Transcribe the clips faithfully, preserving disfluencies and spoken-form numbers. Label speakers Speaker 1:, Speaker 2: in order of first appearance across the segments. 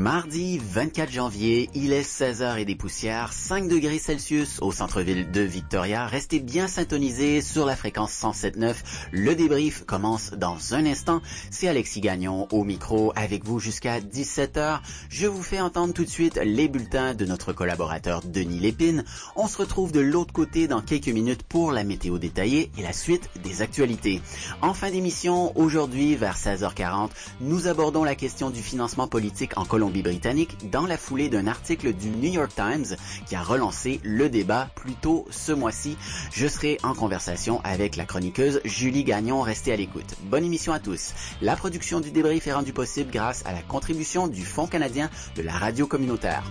Speaker 1: Mardi vingt-quatre janvier, il est seize heures et des poussières, cinq degrés Celsius au centre-ville de Victoria. Restez bien syntonisés sur la fréquence cent sept neuf. Le débrief commence dans un instant. C'est Alexis Gagnon au micro avec vous jusqu'à dix-sept heures. Je vous fais entendre tout de suite les bulletins de notre collaborateur Denis Lépine. On se retrouve de l'autre côté dans quelques minutes pour la météo détaillée et la suite des actualités. En fin d'émission, aujourd'hui vers seize heures quarante, nous abordons la question du financement politique en Colombie-Britannique dans la foulée d'un article du New York Times qui a relancé le débat plus tôt ce mois-ci. Je serai en conversation avec la chroniqueuse Julie Gagnon. Restez à l'écoute. Bonne émission à tous. La production du débrief est rendue possible grâce à la contribution du Fonds canadien de la radio communautaire.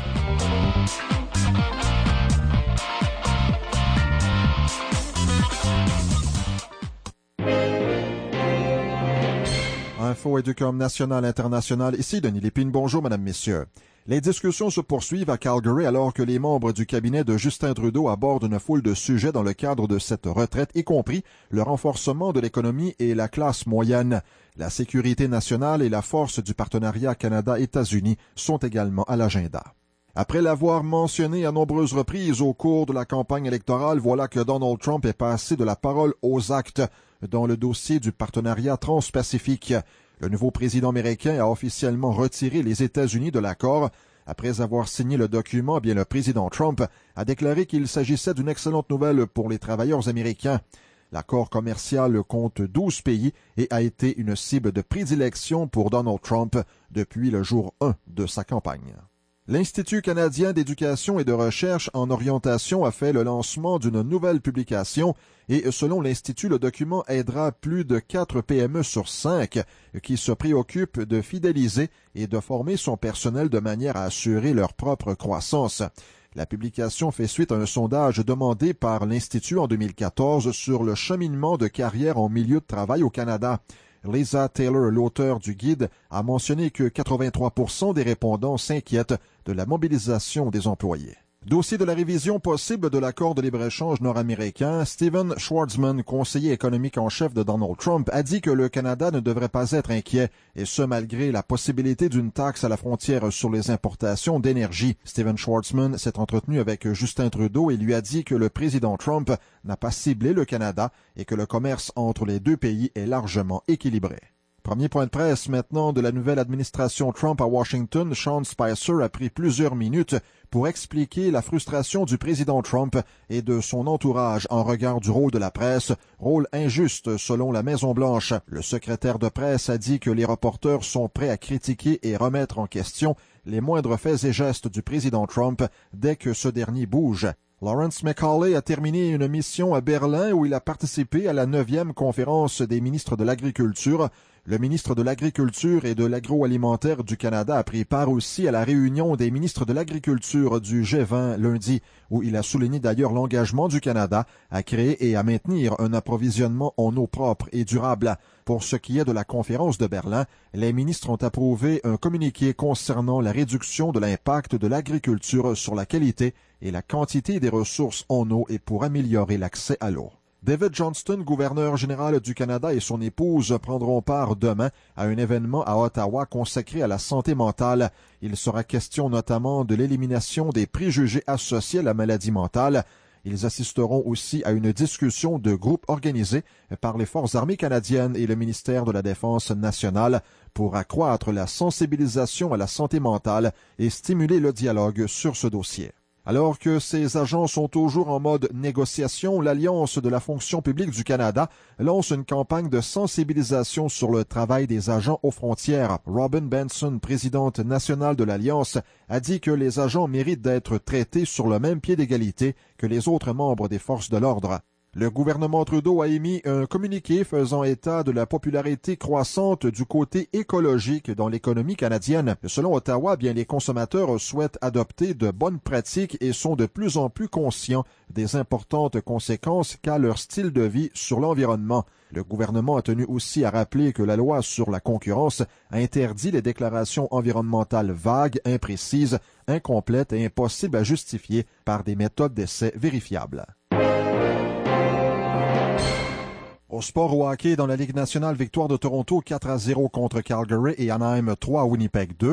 Speaker 2: Info Éducom national international, ici Denis Lépine. Bonjour, mesdames, messieurs. Les discussions se poursuivent à Calgary alors que les membres du cabinet de Justin Trudeau abordent une foule de sujets dans le cadre de cette retraite, y compris le renforcement de l'économie et la classe moyenne. La sécurité nationale et la force du partenariat Canada-États-Unis sont également à l'agenda. Après l'avoir mentionné à nombreuses reprises au cours de la campagne électorale, voilà que Donald Trump est passé de la parole aux actes dans le dossier du partenariat transpacifique. Le nouveau président américain a officiellement retiré les États-Unis de l'accord. Après avoir signé le document, bien le président Trump a déclaré qu'il s'agissait d'une excellente nouvelle pour les travailleurs américains. L'accord commercial compte douze pays et a été une cible de prédilection pour Donald Trump depuis le jour un de sa campagne. L'Institut canadien d'éducation et de recherche en orientation a fait le lancement d'une nouvelle publication et selon l'Institut, le document aidera plus de quatre P M E sur cinq qui se préoccupent de fidéliser et de former son personnel de manière à assurer leur propre croissance. La publication fait suite à un sondage demandé par l'Institut en deux mille quatorze sur le cheminement de carrière en milieu de travail au Canada. Lisa Taylor, l'auteur du guide, a mentionné que quatre-vingt-trois pour cent des répondants s'inquiètent de la mobilisation des employés. Dossier de la révision possible de l'accord de libre-échange nord-américain, Stephen Schwarzman, conseiller économique en chef de Donald Trump, a dit que le Canada ne devrait pas être inquiet, et ce malgré la possibilité d'une taxe à la frontière sur les importations d'énergie. Stephen Schwarzman s'est entretenu avec Justin Trudeau et lui a dit que le président Trump n'a pas ciblé le Canada et que le commerce entre les deux pays est largement équilibré. Premier point de presse maintenant de la nouvelle administration Trump à Washington. Sean Spicer a pris plusieurs minutes pour expliquer la frustration du président Trump et de son entourage en regard du rôle de la presse, rôle injuste selon la Maison-Blanche. Le secrétaire de presse a dit que les reporters sont prêts à critiquer et remettre en question les moindres faits et gestes du président Trump dès que ce dernier bouge. Lawrence McCauley a terminé une mission à Berlin où il a participé à la neuvième conférence des ministres de l'Agriculture. Le ministre de l'Agriculture et de l'Agroalimentaire du Canada a pris part aussi à la réunion des ministres de l'Agriculture du G vingt lundi, où il a souligné d'ailleurs l'engagement du Canada à créer et à maintenir un approvisionnement en eau propre et durable. Pour ce qui est de la conférence de Berlin, les ministres ont approuvé un communiqué concernant la réduction de l'impact de l'agriculture sur la qualité et la quantité des ressources en eau et pour améliorer l'accès à l'eau. David Johnston, gouverneur général du Canada, et son épouse prendront part demain à un événement à Ottawa consacré à la santé mentale. Il sera question notamment de l'élimination des préjugés associés à la maladie mentale. Ils assisteront aussi à une discussion de groupe organisée par les Forces armées canadiennes et le ministère de la Défense nationale pour accroître la sensibilisation à la santé mentale et stimuler le dialogue sur ce dossier. Alors que ces agents sont toujours en mode négociation, l'Alliance de la fonction publique du Canada lance une campagne de sensibilisation sur le travail des agents aux frontières. Robin Benson, présidente nationale de l'Alliance, a dit que les agents méritent d'être traités sur le même pied d'égalité que les autres membres des forces de l'ordre. Le gouvernement Trudeau a émis un communiqué faisant état de la popularité croissante du côté écologique dans l'économie canadienne. Selon Ottawa, bien les consommateurs souhaitent adopter de bonnes pratiques et sont de plus en plus conscients des importantes conséquences qu'a leur style de vie sur l'environnement. Le gouvernement a tenu aussi à rappeler que la loi sur la concurrence interdit les déclarations environnementales vagues, imprécises, incomplètes et impossibles à justifier par des méthodes d'essai vérifiables. Au sport au hockey, dans la Ligue nationale, victoire de Toronto quatre à zéro contre Calgary et Anaheim trois à Winnipeg deux.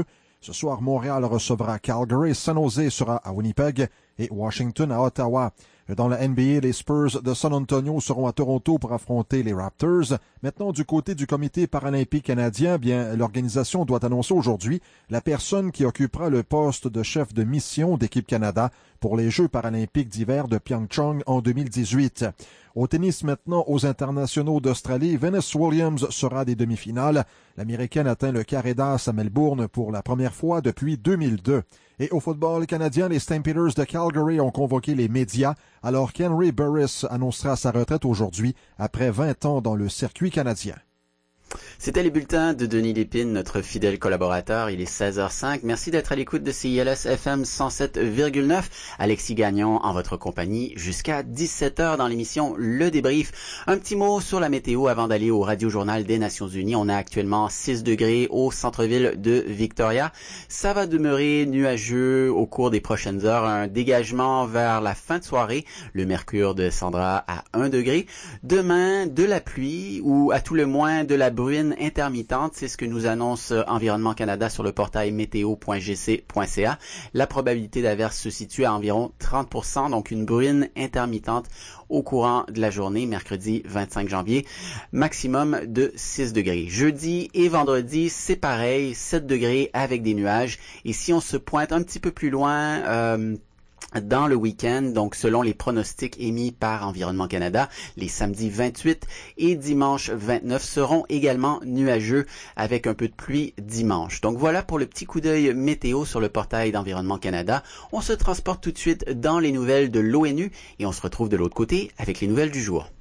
Speaker 2: Ce soir, Montréal recevra Calgary, San Jose sera à Winnipeg et Washington à Ottawa. Dans la N B A, les Spurs de San Antonio seront à Toronto pour affronter les Raptors. Maintenant, du côté du Comité paralympique canadien, bien, l'organisation doit annoncer aujourd'hui la personne qui occupera le poste de chef de mission d'Équipe Canada pour les Jeux paralympiques d'hiver de Pyeongchang en deux mille dix-huit. Au tennis maintenant, aux internationaux d'Australie, Venus Williams sera des demi-finales. L'Américaine atteint le carré d'as à Melbourne pour la première fois depuis deux mille deux. Et au football canadien, les Stampeders de Calgary ont convoqué les médias alors qu'Henry Burris annoncera sa retraite aujourd'hui après vingt ans dans le circuit canadien.
Speaker 1: C'était les bulletins de Denis Lépine, notre fidèle collaborateur. Il est seize heures cinq. Merci d'être à l'écoute de C I L S F M cent sept virgule neuf. Alexis Gagnon en votre compagnie jusqu'à dix-sept heures dans l'émission Le Débrief. Un petit mot sur la météo avant d'aller au Radio-Journal des Nations Unies. On a actuellement six degrés au centre-ville de Victoria. Ça va demeurer nuageux au cours des prochaines heures. Un dégagement vers la fin de soirée. Le mercure descendra à un degré. Demain, de la pluie ou à tout le moins de la bruine intermittente, c'est ce que nous annonce Environnement Canada sur le portail météo point g c point c a. La probabilité d'averse se situe à environ trente pour cent, donc une bruine intermittente au courant de la journée, mercredi vingt-cinq janvier, maximum de six degrés. Jeudi et vendredi, c'est pareil, sept degrés avec des nuages. Et si on se pointe un petit peu plus loin, euh, dans le week-end, donc selon les pronostics émis par Environnement Canada, les samedis vingt-huit et dimanche vingt-neuf seront également nuageux avec un peu de pluie dimanche. Donc voilà pour le petit coup d'œil météo sur le portail d'Environnement Canada. On se transporte tout de suite dans les nouvelles de l'ONU et on se retrouve de l'autre côté avec les nouvelles du jour.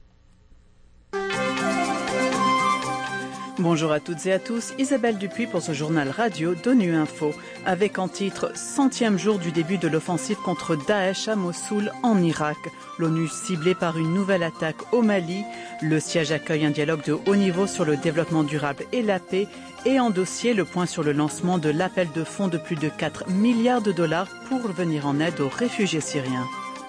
Speaker 3: Bonjour à toutes et à tous, Isabelle Dupuis pour ce journal radio d'ONU Info, avec en titre « Centième jour du début de l'offensive contre Daesh à Mossoul en Irak ». L'ONU ciblée par une nouvelle attaque au Mali. Le siège accueille un dialogue de haut niveau sur le développement durable et la paix. Et en dossier, le point sur le lancement de l'appel de fonds de plus de quatre milliards de dollars pour venir en aide aux réfugiés syriens.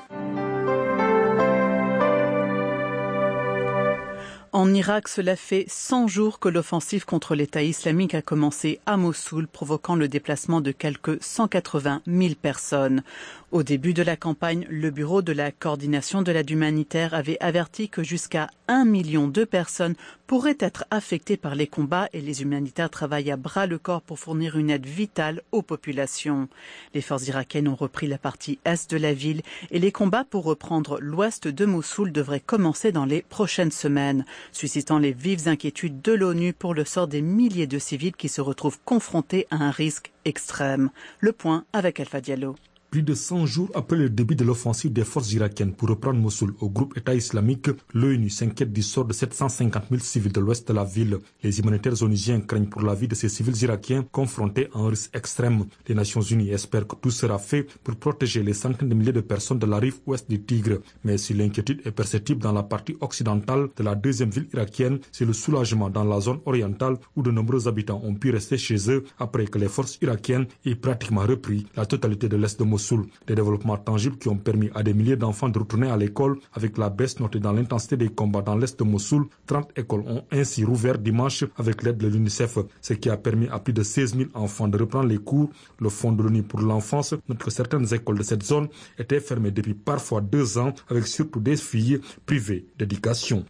Speaker 3: En Irak, cela fait cent jours que l'offensive contre l'État islamique a commencé à Mossoul, provoquant le déplacement de quelques cent quatre-vingt mille personnes. Au début de la campagne, le Bureau de la coordination de l'aide humanitaire avait averti que jusqu'à un million de personnes pourraient être affectées par les combats et les humanitaires travaillent à bras le corps pour fournir une aide vitale aux populations. Les forces irakiennes ont repris la partie est de la ville et les combats pour reprendre l'ouest de Mossoul devraient commencer dans les prochaines semaines, suscitant les vives inquiétudes de l'ONU pour le sort des milliers de civils qui se retrouvent confrontés à un risque extrême. Le point avec Alpha Diallo.
Speaker 4: Plus de cent jours après le début de l'offensive des forces irakiennes pour reprendre Mossoul au groupe État islamique, l'ONU s'inquiète du sort de sept cent cinquante mille civils de l'ouest de la ville. Les humanitaires onusiens craignent pour la vie de ces civils irakiens confrontés à un risque extrême. Les Nations unies espèrent que tout sera fait pour protéger les centaines de milliers de personnes de la rive ouest du Tigre. Mais si l'inquiétude est perceptible dans la partie occidentale de la deuxième ville irakienne, c'est le soulagement dans la zone orientale où de nombreux habitants ont pu rester chez eux après que les forces irakiennes aient pratiquement repris la totalité de l'est de Mossoul. Des développements tangibles qui ont permis à des milliers d'enfants de retourner à l'école avec la baisse notée dans l'intensité des combats dans l'est de Mossoul. trente écoles ont ainsi rouvert dimanche avec l'aide de l'UNICEF, ce qui a permis à plus de seize mille enfants de reprendre les cours. Le Fonds de l'ONU pour l'enfance note que certaines écoles de cette zone étaient fermées depuis parfois deux ans avec surtout des filles privées d'éducation.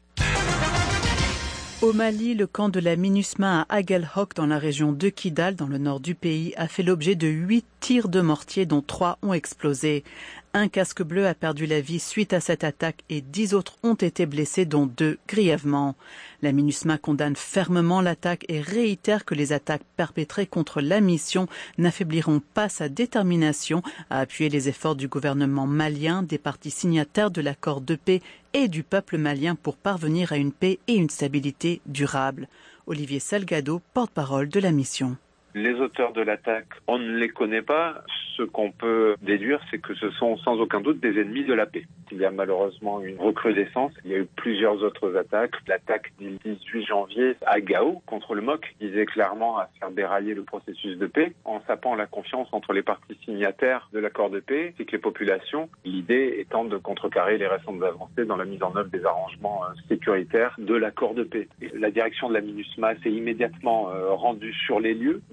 Speaker 3: Au Mali, le camp de la MINUSMA à Aguelhok dans la région de Kidal, dans le nord du pays, a fait l'objet de huit tirs de mortier dont trois ont explosé. Un casque bleu a perdu la vie suite à cette attaque et dix autres ont été blessés, dont deux grièvement. La MINUSMA condamne fermement l'attaque et réitère que les attaques perpétrées contre la mission n'affaibliront pas sa détermination à appuyer les efforts du gouvernement malien, des parties signataires de l'accord de paix et du peuple malien pour parvenir à une paix et une stabilité durable. Olivier Salgado, porte-parole de la mission.
Speaker 5: Les auteurs de l'attaque, on ne les connaît pas. Ce qu'on peut déduire, c'est que ce sont sans aucun doute des ennemis de la paix. Il y a malheureusement une recrudescence. Il y a eu plusieurs autres attaques. L'attaque du dix-huit janvier à Gao contre le M O C visait clairement à faire dérailler le processus de paix en sapant la confiance entre les parties signataires de l'accord de paix et que les populations. L'idée étant de contrecarrer les récentes avancées dans la mise en œuvre des arrangements sécuritaires de l'accord de paix. Et la direction de la MINUSMA s'est immédiatement rendue sur les lieux de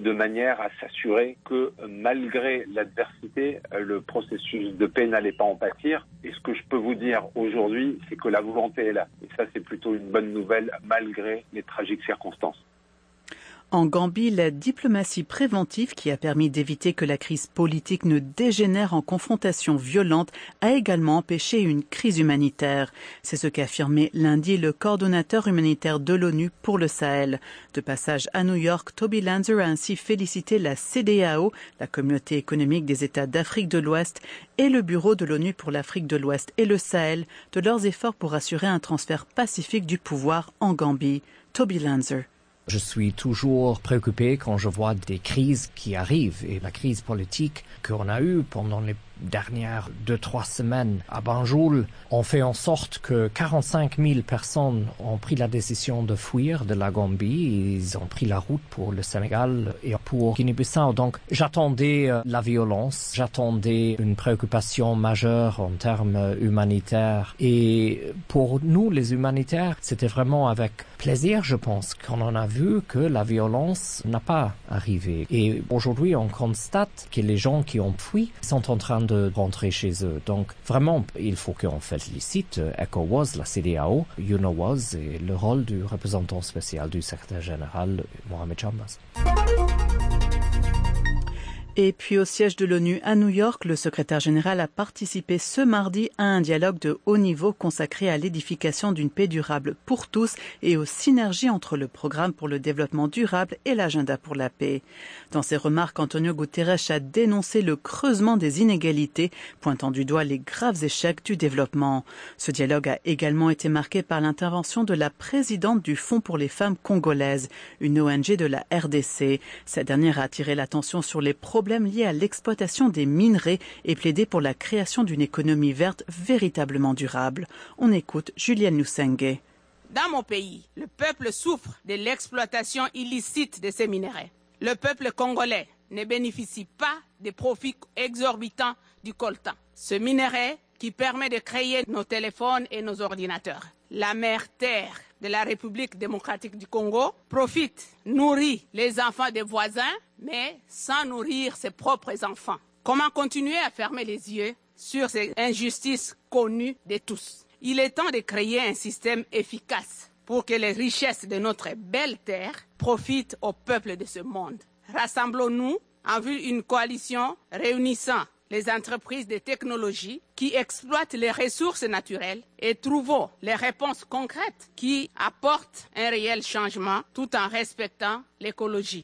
Speaker 5: de manière à s'assurer que malgré l'adversité, le processus de paix n'allait pas en pâtir. Et ce que je peux vous dire aujourd'hui, c'est que la volonté est là. Et ça, c'est plutôt une bonne nouvelle malgré les tragiques circonstances.
Speaker 3: En Gambie, la diplomatie préventive qui a permis d'éviter que la crise politique ne dégénère en confrontation violente a également empêché une crise humanitaire. C'est ce qu'a affirmé lundi le coordonnateur humanitaire de l'ONU pour le Sahel. De passage à New York, Toby Lanzer a ainsi félicité la C D A O, la communauté économique des États d'Afrique de l'Ouest, et le Bureau de l'ONU pour l'Afrique de l'Ouest et le Sahel de leurs efforts pour assurer un transfert pacifique du pouvoir en Gambie. Toby Lanzer.
Speaker 6: Je suis toujours préoccupé quand je vois des crises qui arrivent et la crise politique qu'on a eue pendant les dernières deux, trois semaines à Banjul ont fait en sorte que quarante-cinq mille personnes ont pris la décision de fuir de la Gambie. Ils ont pris la route pour le Sénégal et pour Guinée-Bissau. Donc j'attendais la violence, j'attendais une préoccupation majeure en termes humanitaires. Et pour nous, les humanitaires, c'était vraiment avec plaisir, je pense, qu'on en a vu que la violence n'a pas arrivé. Et aujourd'hui, on constate que les gens qui ont fui sont en train de de rentrer chez eux. Donc, vraiment, il faut qu'on félicite ECOWAS, la C D A O, UNOWAS et le rôle du représentant spécial du secrétaire général, Mohamed Chambas.
Speaker 3: Et puis au siège de l'ONU à New York, le secrétaire général a participé ce mardi à un dialogue de haut niveau consacré à l'édification d'une paix durable pour tous et aux synergies entre le programme pour le développement durable et l'agenda pour la paix. Dans ses remarques, Antonio Guterres a dénoncé le creusement des inégalités, pointant du doigt les graves échecs du développement. Ce dialogue a également été marqué par l'intervention de la présidente du Fonds pour les femmes congolaises, une O N G de la R D C. Cette dernière a attiré l'attention sur les problèmes liés à l'exploitation des minerais et plaidé pour la création d'une économie verte véritablement durable. On écoute Julienne Lusenge.
Speaker 7: Dans mon pays, le peuple souffre de l'exploitation illicite de ces minerais. Le peuple congolais ne bénéficie pas des profits exorbitants du coltan, ce minerai qui permet de créer nos téléphones et nos ordinateurs. La mère terre de la République démocratique du Congo profite, nourrit les enfants des voisins, mais sans nourrir ses propres enfants. Comment continuer à fermer les yeux sur ces injustices connues de tous? Il est temps de créer un système efficace pour que les richesses de notre belle terre profitent au peuple de ce monde. Rassemblons-nous en vue d'une coalition réunissant les entreprises de technologie qui exploitent les ressources naturelles et trouvons les réponses concrètes qui apportent un réel changement tout en respectant l'écologie.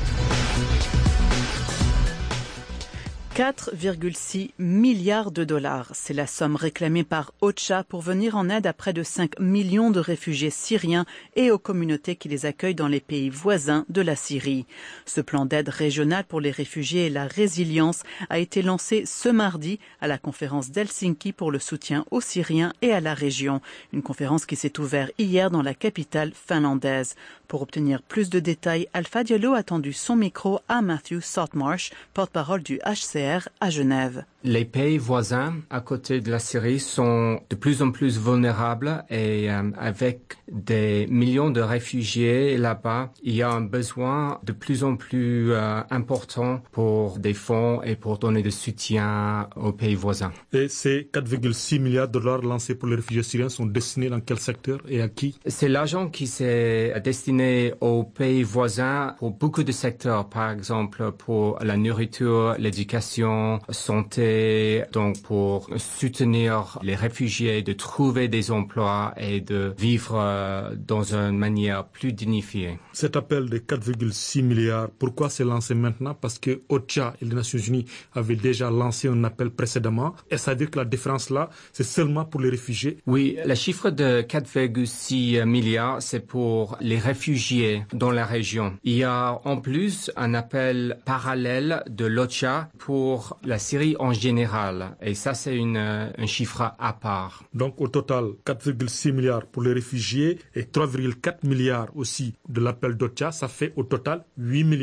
Speaker 3: quatre virgule six milliards de dollars. C'est la somme réclamée par OCHA pour venir en aide à près de cinq millions de réfugiés syriens et aux communautés qui les accueillent dans les pays voisins de la Syrie. Ce plan d'aide régional pour les réfugiés et la résilience a été lancé ce mardi à la conférence d'Helsinki pour le soutien aux Syriens et à la région. Une conférence qui s'est ouverte hier dans la capitale finlandaise. Pour obtenir plus de détails, Alpha Diallo a tendu son micro à Matthew Saltmarsh, porte-parole du H C R à Genève.
Speaker 8: Les pays voisins à côté de la Syrie sont de plus en plus vulnérables et euh, avec des millions de réfugiés là-bas, il y a un besoin de plus en plus euh, important pour des fonds et pour donner de soutien aux pays voisins.
Speaker 4: Et ces quatre virgule six milliards de dollars lancés pour les réfugiés syriens sont destinés dans quel secteur et à qui?
Speaker 8: C'est l'argent qui s'est destiné aux pays voisins pour beaucoup de secteurs, par exemple pour la nourriture, l'éducation, santé, donc pour soutenir les réfugiés, de trouver des emplois et de vivre euh, dans une manière plus dignifiée.
Speaker 4: Cet appel de quatre virgule six milliards, pourquoi c'est lancé maintenant? Parce que OCHA et les Nations Unies avaient déjà lancé un appel précédemment. Est-ce à dire que la différence là, c'est seulement pour les réfugiés?
Speaker 8: Oui, le chiffre de quatre virgule six milliards, c'est pour les réfugiés dans la région. Il y a en plus un appel parallèle de l'OCHA pour la Syrie en général. Et ça, c'est une, un chiffre à part.
Speaker 4: Donc, au total, quatre virgule six milliards pour les réfugiés et trois virgule quatre milliards aussi de l'appel d'OCHA. Ça fait au total huit milliards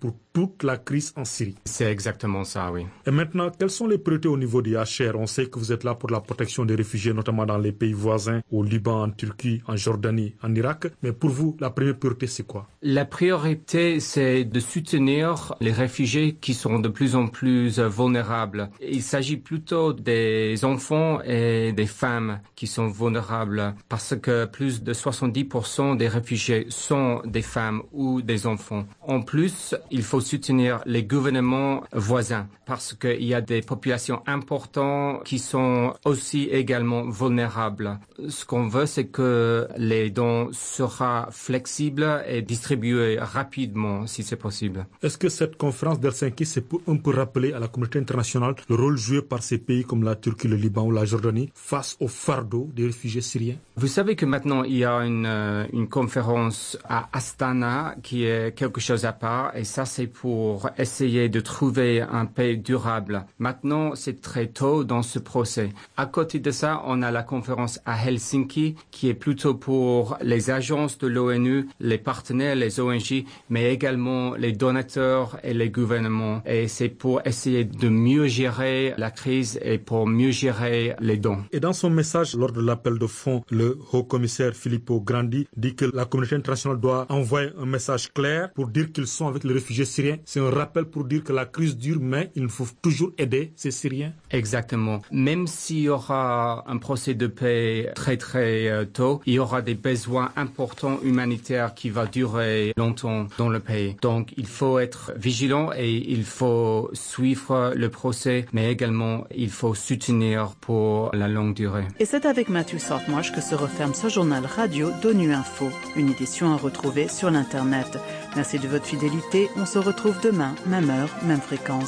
Speaker 4: pour toute la crise en Syrie.
Speaker 8: C'est exactement ça, oui.
Speaker 4: Et maintenant, quelles sont les priorités au niveau du H R? On sait que vous êtes là pour la protection des réfugiés, notamment dans les pays voisins, au Liban, en Turquie, en Jordanie, en Irak. Mais pour vous, la première priorité, c'est quoi?
Speaker 8: La priorité, c'est de soutenir les réfugiés qui sont de plus en plus vulnérables. Il s'agit plutôt des enfants et des femmes qui sont vulnérables parce que plus de soixante-dix pour cent des réfugiés sont des femmes ou des enfants. En plus, il faut soutenir les gouvernements voisins parce qu'il y a des populations importantes qui sont aussi également vulnérables. Ce qu'on veut, c'est que les dons soient flexibles et distribués rapidement, si c'est possible.
Speaker 4: Est-ce que cette conférence d'Helsinki, c'est pour un peu rappeler à la communauté internationale le rôle joué par ces pays comme la Turquie, le Liban ou la Jordanie face au fardeau des réfugiés syriens?
Speaker 8: Vous savez que maintenant, il y a une, une conférence à Astana qui est quelque chose à part et ça, c'est pour essayer de trouver un paix durable. Maintenant, c'est très tôt dans ce procès. À côté de ça, on a la conférence à Helsinki qui est plutôt pour les agences de l'ONU, les partenaires, les O N G, mais également les donateurs et les gouvernements. Et c'est pour essayer de mieux gérer la crise et pour mieux gérer les dons.
Speaker 4: Et dans son message lors de l'appel de fonds, le haut-commissaire Filippo Grandi dit que la communauté internationale doit envoyer un message clair pour dire qu'ils sont avec les réfugiés syriens. C'est un rappel pour dire que la crise dure, mais il faut toujours aider ces Syriens.
Speaker 8: Exactement. Même s'il y aura un procès de paix très très euh, tôt, il y aura des besoins importants humanitaires qui vont durer longtemps dans le pays. Donc il faut être vigilant et il faut suivre le procès, mais également il faut soutenir pour la longue durée.
Speaker 3: Et c'est avec Matthew Saltmarsh que se referme ce journal radio d'ONU Info, une édition à retrouver sur l'Internet. Merci de votre fidélité. On se retrouve demain, même heure, même fréquence.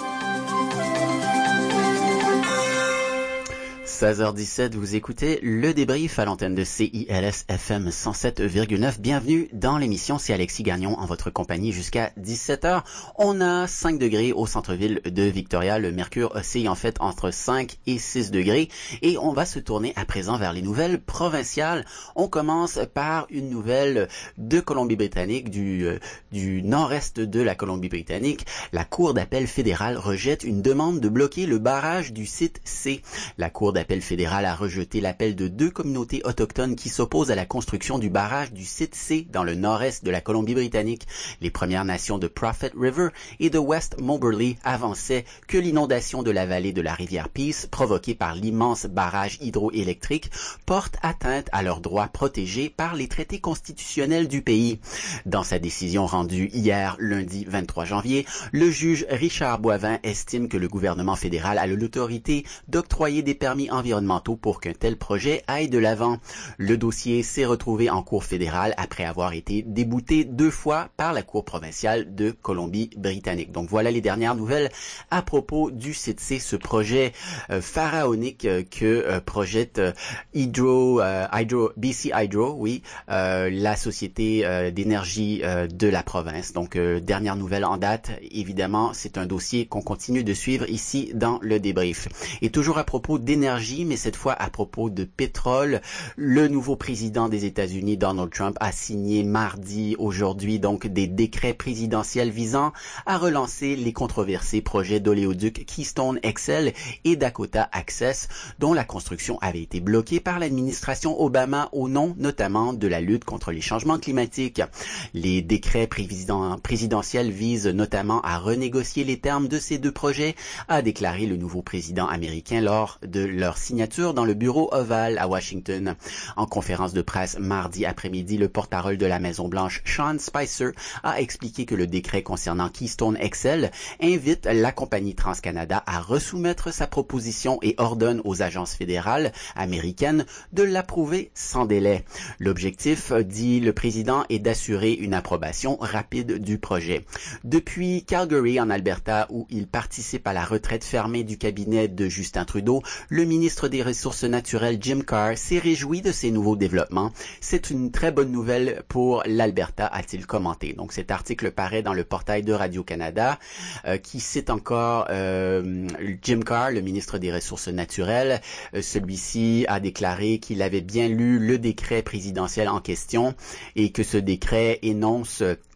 Speaker 1: seize heures dix-sept, vous écoutez le débrief à l'antenne de C I L S F M cent sept virgule neuf. Bienvenue dans l'émission, c'est Alexis Gagnon en votre compagnie jusqu'à dix-sept heures. On a cinq degrés au centre-ville de Victoria. Le mercure oscille en fait entre cinq et six degrés. Et on va se tourner à présent vers les nouvelles provinciales. On commence par une nouvelle de Colombie-Britannique, du, euh, du nord-est de la Colombie-Britannique. La Cour d'appel fédérale rejette une demande de bloquer le barrage du site C. La Cour d'appel fédéral a rejeté l'appel de deux communautés autochtones qui s'opposent à la construction du barrage du site C dans le nord-est de la Colombie-Britannique. Les Premières Nations de Prophet River et de West Moberly avançaient que l'inondation de la vallée de la rivière Peace, provoquée par l'immense barrage hydroélectrique, porte atteinte à leurs droits protégés par les traités constitutionnels du pays. Dans sa décision rendue hier, lundi vingt-trois janvier, le juge Richard Boivin estime que le gouvernement fédéral a l'autorité d'octroyer des permis environnementaux pour qu'un tel projet aille de l'avant. Le dossier s'est retrouvé en cour fédérale après avoir été débouté deux fois par la cour provinciale de Colombie-Britannique. Donc voilà les dernières nouvelles à propos du site C, ce projet euh, pharaonique euh, que euh, projette euh, Hydro, euh, Hydro, B C Hydro, oui, euh, la société euh, d'énergie euh, de la province. Donc euh, dernière nouvelle en date, évidemment, c'est un dossier qu'on continue de suivre ici dans le débrief. Et toujours à propos d'énergie, mais cette fois à propos de pétrole, le nouveau président des États-Unis, Donald Trump, a signé mardi, aujourd'hui, donc des décrets présidentiels visant à relancer les controversés projets d'oléoduc Keystone X L et Dakota Access, dont la construction avait été bloquée par l'administration Obama au nom notamment de la lutte contre les changements climatiques. Les décrets présidentiels visent notamment à renégocier les termes de ces deux projets, a déclaré le nouveau président américain lors de leur signature dans le bureau ovale à Washington. En conférence de presse mardi après-midi, le porte-parole de la Maison-Blanche, Sean Spicer, a expliqué que le décret concernant Keystone X L invite la compagnie TransCanada à resoumettre sa proposition et ordonne aux agences fédérales américaines de l'approuver sans délai. L'objectif, dit le président, est d'assurer une approbation rapide du projet. Depuis Calgary, en Alberta, où il participe à la retraite fermée du cabinet de Justin Trudeau, le ministre des Ressources naturelles Jim Carr s'est réjoui de ces nouveaux développements. C'est une très bonne nouvelle pour l'Alberta, a-t-il commenté. Donc cet article paraît dans le portail de Radio-Canada euh, qui cite encore euh, Jim Carr, le ministre des Ressources naturelles. Euh, celui-ci a déclaré qu'il avait bien lu le décret présidentiel en question et que ce décret énonce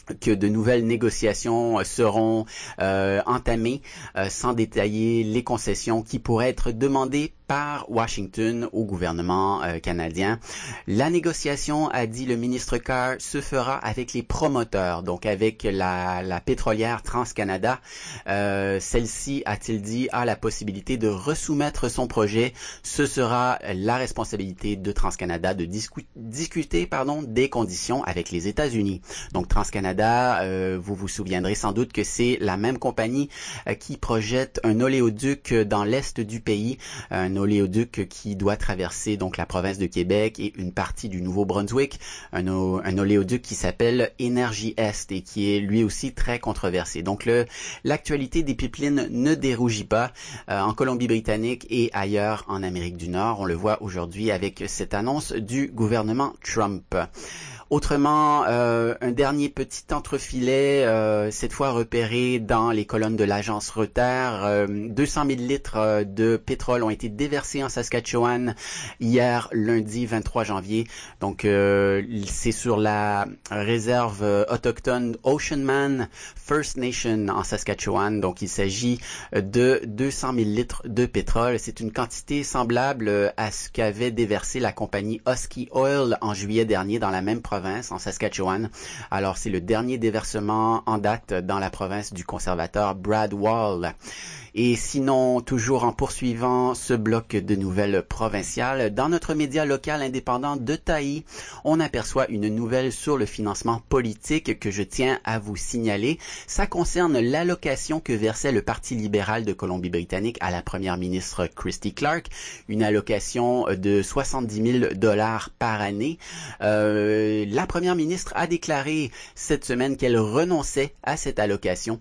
Speaker 1: que de nouvelles négociations seront euh, entamées euh, sans détailler les concessions qui pourraient être demandées par Washington au gouvernement euh, canadien. La négociation, a dit le ministre Carr, se fera avec les promoteurs, donc avec la, la pétrolière TransCanada. Euh, celle-ci, a-t-il dit, a la possibilité de resoumettre son projet. Ce sera la responsabilité de TransCanada de discu- discuter pardon, des conditions avec les États-Unis. Donc TransCanada, euh, vous vous souviendrez sans doute que c'est la même compagnie euh, qui projette un oléoduc dans l'est du pays, un oléoduc qui doit traverser donc la province de Québec et une partie du Nouveau-Brunswick, un, o- un oléoduc qui s'appelle Énergie Est et qui est lui aussi très controversé. Donc le, l'actualité des pipelines ne dérougit pas euh, en Colombie-Britannique et ailleurs en Amérique du Nord. On le voit aujourd'hui avec cette annonce du gouvernement Trump. Autrement, euh, un dernier petit entrefilet, euh, cette fois repéré dans les colonnes de l'agence Reuters. Euh, deux cent mille litres de pétrole ont été déversés en Saskatchewan hier, lundi vingt-trois janvier. Donc, euh, c'est sur la réserve autochtone Oceanman First Nation en Saskatchewan. Donc, il s'agit de deux cent mille litres de pétrole. C'est une quantité semblable à ce qu'avait déversé la compagnie Husky Oil en juillet dernier dans la même province. En Saskatchewan. Alors, c'est le dernier déversement en date dans la province du conservateur Brad Wall. Et sinon, toujours en poursuivant ce bloc de nouvelles provinciales, dans notre média local indépendant de Taï, on aperçoit une nouvelle sur le financement politique que je tiens à vous signaler. Ça concerne l'allocation que versait le Parti libéral de Colombie-Britannique à la première ministre Christy Clark, une allocation de soixante-dix mille dollars par année. Euh, la première ministre a déclaré cette semaine qu'elle renonçait à cette allocation.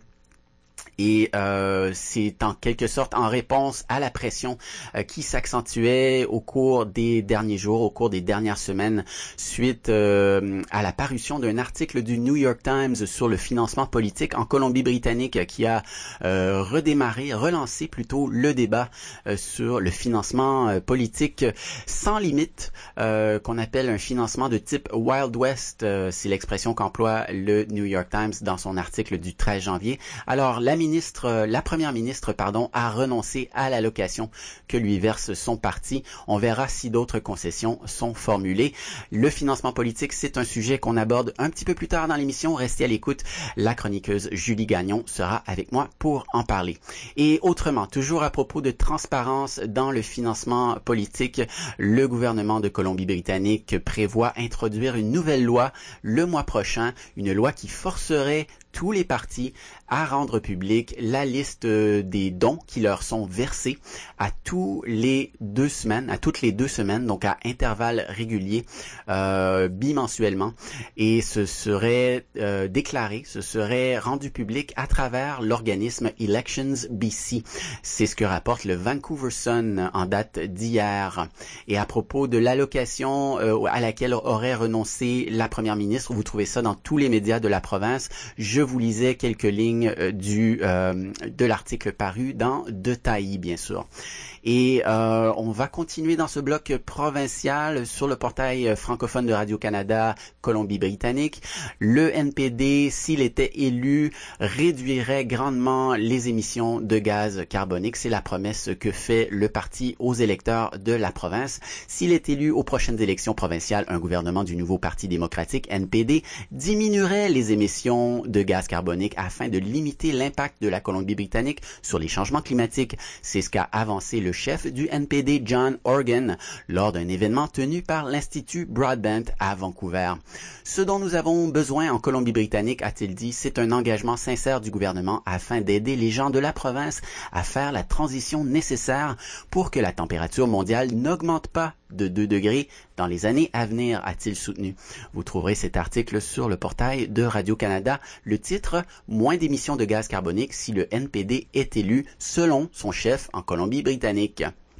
Speaker 1: Et euh, c'est en quelque sorte en réponse à la pression euh, qui s'accentuait au cours des derniers jours, au cours des dernières semaines, suite euh, à la parution d'un article du New York Times sur le financement politique en Colombie-Britannique qui a euh, redémarré, relancé plutôt le débat euh, sur le financement euh, politique sans limite, euh, qu'on appelle un financement de type Wild West. Euh, c'est l'expression qu'emploie le New York Times dans son article du treize janvier. Alors, la ministre, la première ministre, pardon, a renoncé à l'allocation que lui verse son parti. On verra si d'autres concessions sont formulées. Le financement politique, c'est un sujet qu'on aborde un petit peu plus tard dans l'émission. Restez à l'écoute. La chroniqueuse Julie Gagnon sera avec moi pour en parler. Et autrement, toujours à propos de transparence dans le financement politique, le gouvernement de Colombie-Britannique prévoit introduire une nouvelle loi le mois prochain, une loi qui forcerait tous les partis à rendre public la liste des dons qui leur sont versés à tous les deux semaines, à toutes les deux semaines, donc à intervalles réguliers, euh, bimensuellement, et ce serait euh, déclaré, ce serait rendu public à travers l'organisme Elections B C. C'est ce que rapporte le Vancouver Sun en date d'hier. Et à propos de l'allocation euh, à laquelle aurait renoncé la première ministre, vous trouvez ça dans tous les médias de la province. Je vous lisais quelques lignes du euh, de l'article paru dans De Taï, bien sûr. Et euh, on va continuer dans ce bloc provincial sur le portail francophone de Radio-Canada Colombie-Britannique. Le N P D, s'il était élu, réduirait grandement les émissions de gaz carbonique. C'est la promesse que fait le parti aux électeurs de la province. S'il est élu aux prochaines élections provinciales, un gouvernement du nouveau Parti démocratique, N P D, diminuerait les émissions de gaz carbonique afin de limiter l'impact de la Colombie-Britannique sur les changements climatiques. C'est ce qu'a avancé le chef du N P D, John Horgan, lors d'un événement tenu par l'Institut Broadband à Vancouver. Ce dont nous avons besoin en Colombie-Britannique, a-t-il dit, c'est un engagement sincère du gouvernement afin d'aider les gens de la province à faire la transition nécessaire pour que la température mondiale n'augmente pas de deux degrés dans les années à venir, a-t-il soutenu. Vous trouverez cet article sur le portail de Radio-Canada. Le titre « Moins d'émissions de gaz carbonique si le N P D est élu » selon son chef en Colombie-Britannique.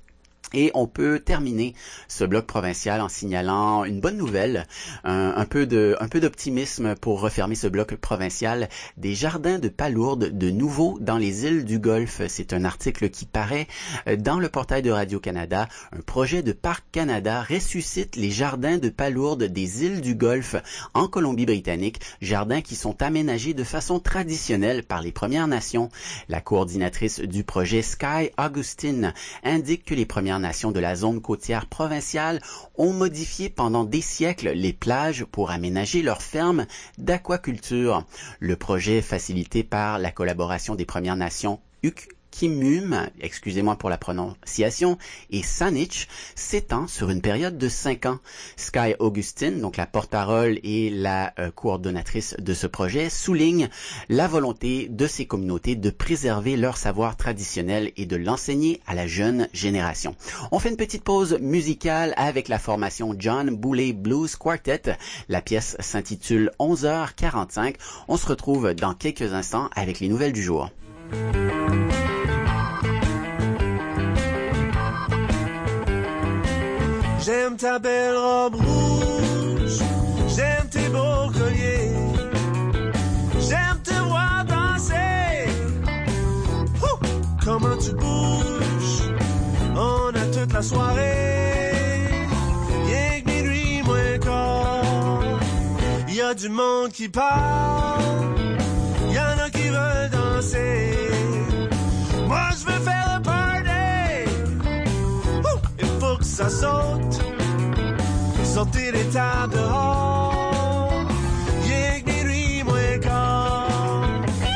Speaker 1: Et on peut terminer ce bloc provincial en signalant une bonne nouvelle, un, un peu de, un peu d'optimisme pour refermer ce bloc provincial. Des jardins de palourdes de nouveau dans les îles du Golfe. C'est un article qui paraît dans le portail de Radio-Canada. Un projet de Parc Canada ressuscite les jardins de palourdes des îles du Golfe en Colombie-Britannique, jardins qui sont aménagés de façon traditionnelle par les Premières Nations. La coordinatrice du projet, Sky Augustine, indique que les Premières Nations de la zone côtière provinciale ont modifié pendant des siècles les plages pour aménager leurs fermes d'aquaculture. Le projet, facilité par la collaboration des Premières Nations Ukimum, excusez-moi pour la prononciation, et Saanich, s'étend sur une période de cinq ans. Sky Augustine, donc la porte-parole et la euh, coordonnatrice de ce projet, souligne la volonté de ces communautés de préserver leur savoir traditionnel et de l'enseigner à la jeune génération. On fait une petite pause musicale avec la formation John Boulay Blues Quartet. La pièce s'intitule onze heures quarante-cinq. On se retrouve dans quelques instants avec les nouvelles du jour.
Speaker 9: J'aime ta belle robe rouge, j'aime tes beaux colliers, j'aime te voir danser. Ouh, comment tu bouges, on a toute la soirée, rien que minuit moins quart. Y a du monde qui parle, y en a qui veulent danser. Moi je veux faire le party, ouh, il faut que ça saute. Sortez les tables dehors, rien que minuit moins quart.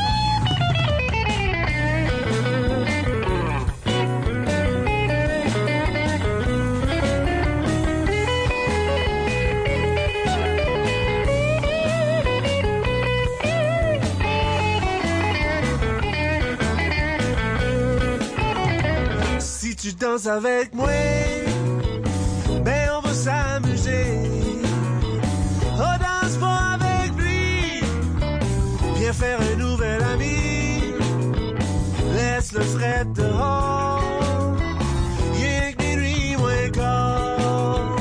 Speaker 9: Si tu danses avec moi, ben on va s'amuser. Oh, danse pas avec lui, viens faire un nouvel ami. Laisse le fret dehors, rien que minuit moins quart.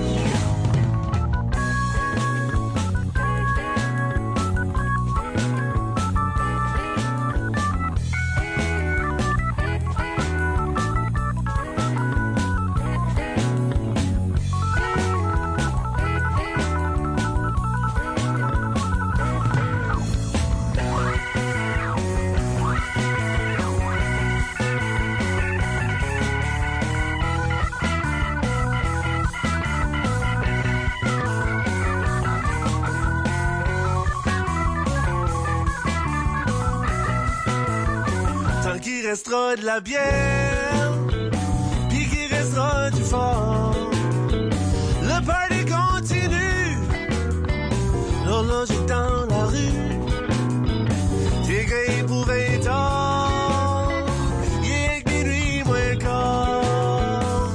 Speaker 9: Qu'il restera de la bière, puis qu'il restera du fort. Le party continue, l'horloge est dans la rue, t'es gris pour vingt ans, rien que minuit moins quart.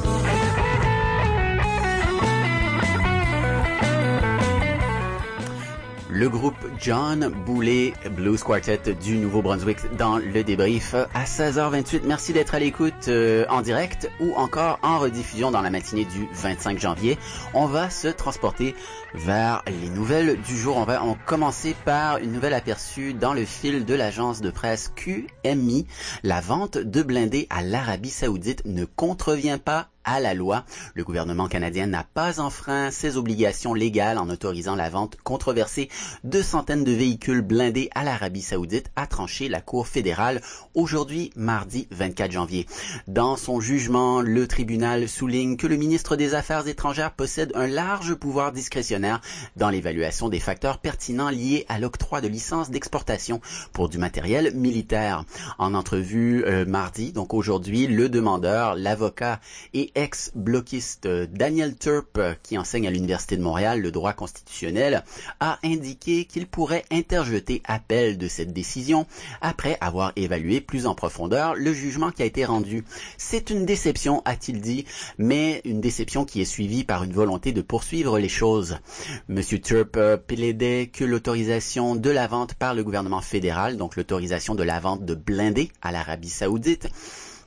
Speaker 1: Le groupe John Boulay Blues Quartet du Nouveau-Brunswick dans le débrief à seize heures vingt-huit. Merci d'être à l'écoute euh, en direct ou encore en rediffusion dans la matinée du vingt-cinq janvier. On va se transporter vers les nouvelles du jour. On va en commencer par une nouvelle aperçue dans le fil de l'agence de presse Q M I. La vente de blindés à l'Arabie Saoudite ne contrevient pas à la loi. Le gouvernement canadien n'a pas enfreint ses obligations légales en autorisant la vente controversée de centaines de véhicules blindés à l'Arabie Saoudite, a tranché la Cour fédérale aujourd'hui, mardi vingt-quatre janvier. Dans son jugement, le tribunal souligne que le ministre des Affaires étrangères possède un large pouvoir discrétionnaire dans l'évaluation des facteurs pertinents liés à l'octroi de licences d'exportation pour du matériel militaire. En entrevue euh, mardi, donc aujourd'hui, le demandeur, l'avocat et ex-bloquiste Daniel Turp, qui enseigne à l'Université de Montréal le droit constitutionnel, a indiqué qu'il pourrait interjeter appel de cette décision après avoir évalué plus en profondeur le jugement qui a été rendu. C'est une déception, a-t-il dit, mais une déception qui est suivie par une volonté de poursuivre les choses. Monsieur Turp plaidait que l'autorisation de la vente par le gouvernement fédéral, donc l'autorisation de la vente de blindés à l'Arabie Saoudite,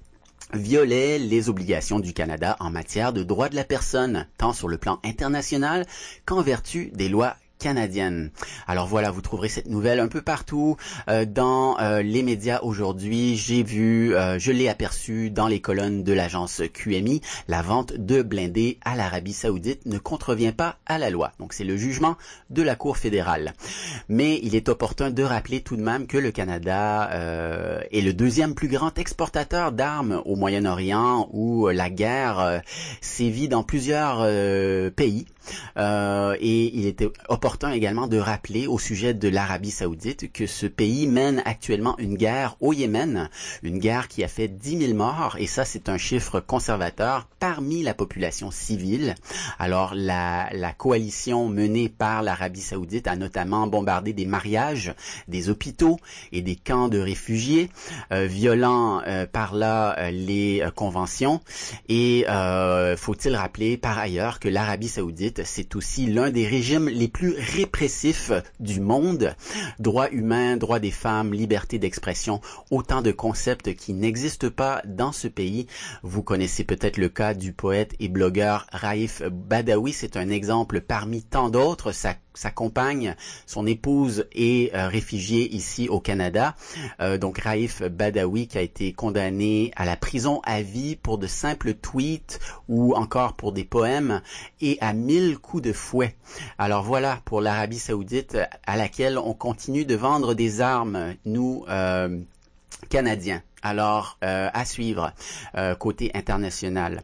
Speaker 1: violait les obligations du Canada en matière de droits de la personne, tant sur le plan international qu'en vertu des lois canadienne. Alors voilà, vous trouverez cette nouvelle un peu partout euh, dans euh, les médias aujourd'hui. J'ai vu, euh, je l'ai aperçu dans les colonnes de l'agence Q M I, la vente de blindés à l'Arabie Saoudite ne contrevient pas à la loi. Donc c'est le jugement de la Cour fédérale. Mais il est opportun de rappeler tout de même que le Canada euh, est le deuxième plus grand exportateur d'armes au Moyen-Orient, où la guerre euh, sévit dans plusieurs euh, pays. Euh, et il était opportun également de rappeler au sujet de l'Arabie Saoudite que ce pays mène actuellement une guerre au Yémen, une guerre qui a fait dix mille morts, et ça c'est un chiffre conservateur parmi la population civile. Alors la, la coalition menée par l'Arabie Saoudite a notamment bombardé des mariages, des hôpitaux et des camps de réfugiés, euh, violant euh, par là euh, les euh, conventions. Et euh, faut-il rappeler par ailleurs que l'Arabie Saoudite, c'est aussi l'un des régimes les plus répressifs du monde. Droits humains, droits des femmes, liberté d'expression, autant de concepts qui n'existent pas dans ce pays. Vous connaissez peut-être le cas du poète et blogueur Raif Badawi. C'est un exemple parmi tant d'autres. Sa, sa compagne, son épouse est euh, réfugiée ici au Canada. Euh, donc Raif Badawi qui a été condamné à la prison à vie pour de simples tweets ou encore pour des poèmes et à mille coups de fouet. Alors voilà pour l'Arabie Saoudite à laquelle on continue de vendre des armes, nous, euh, Canadiens. Alors, euh, à suivre, euh, côté international.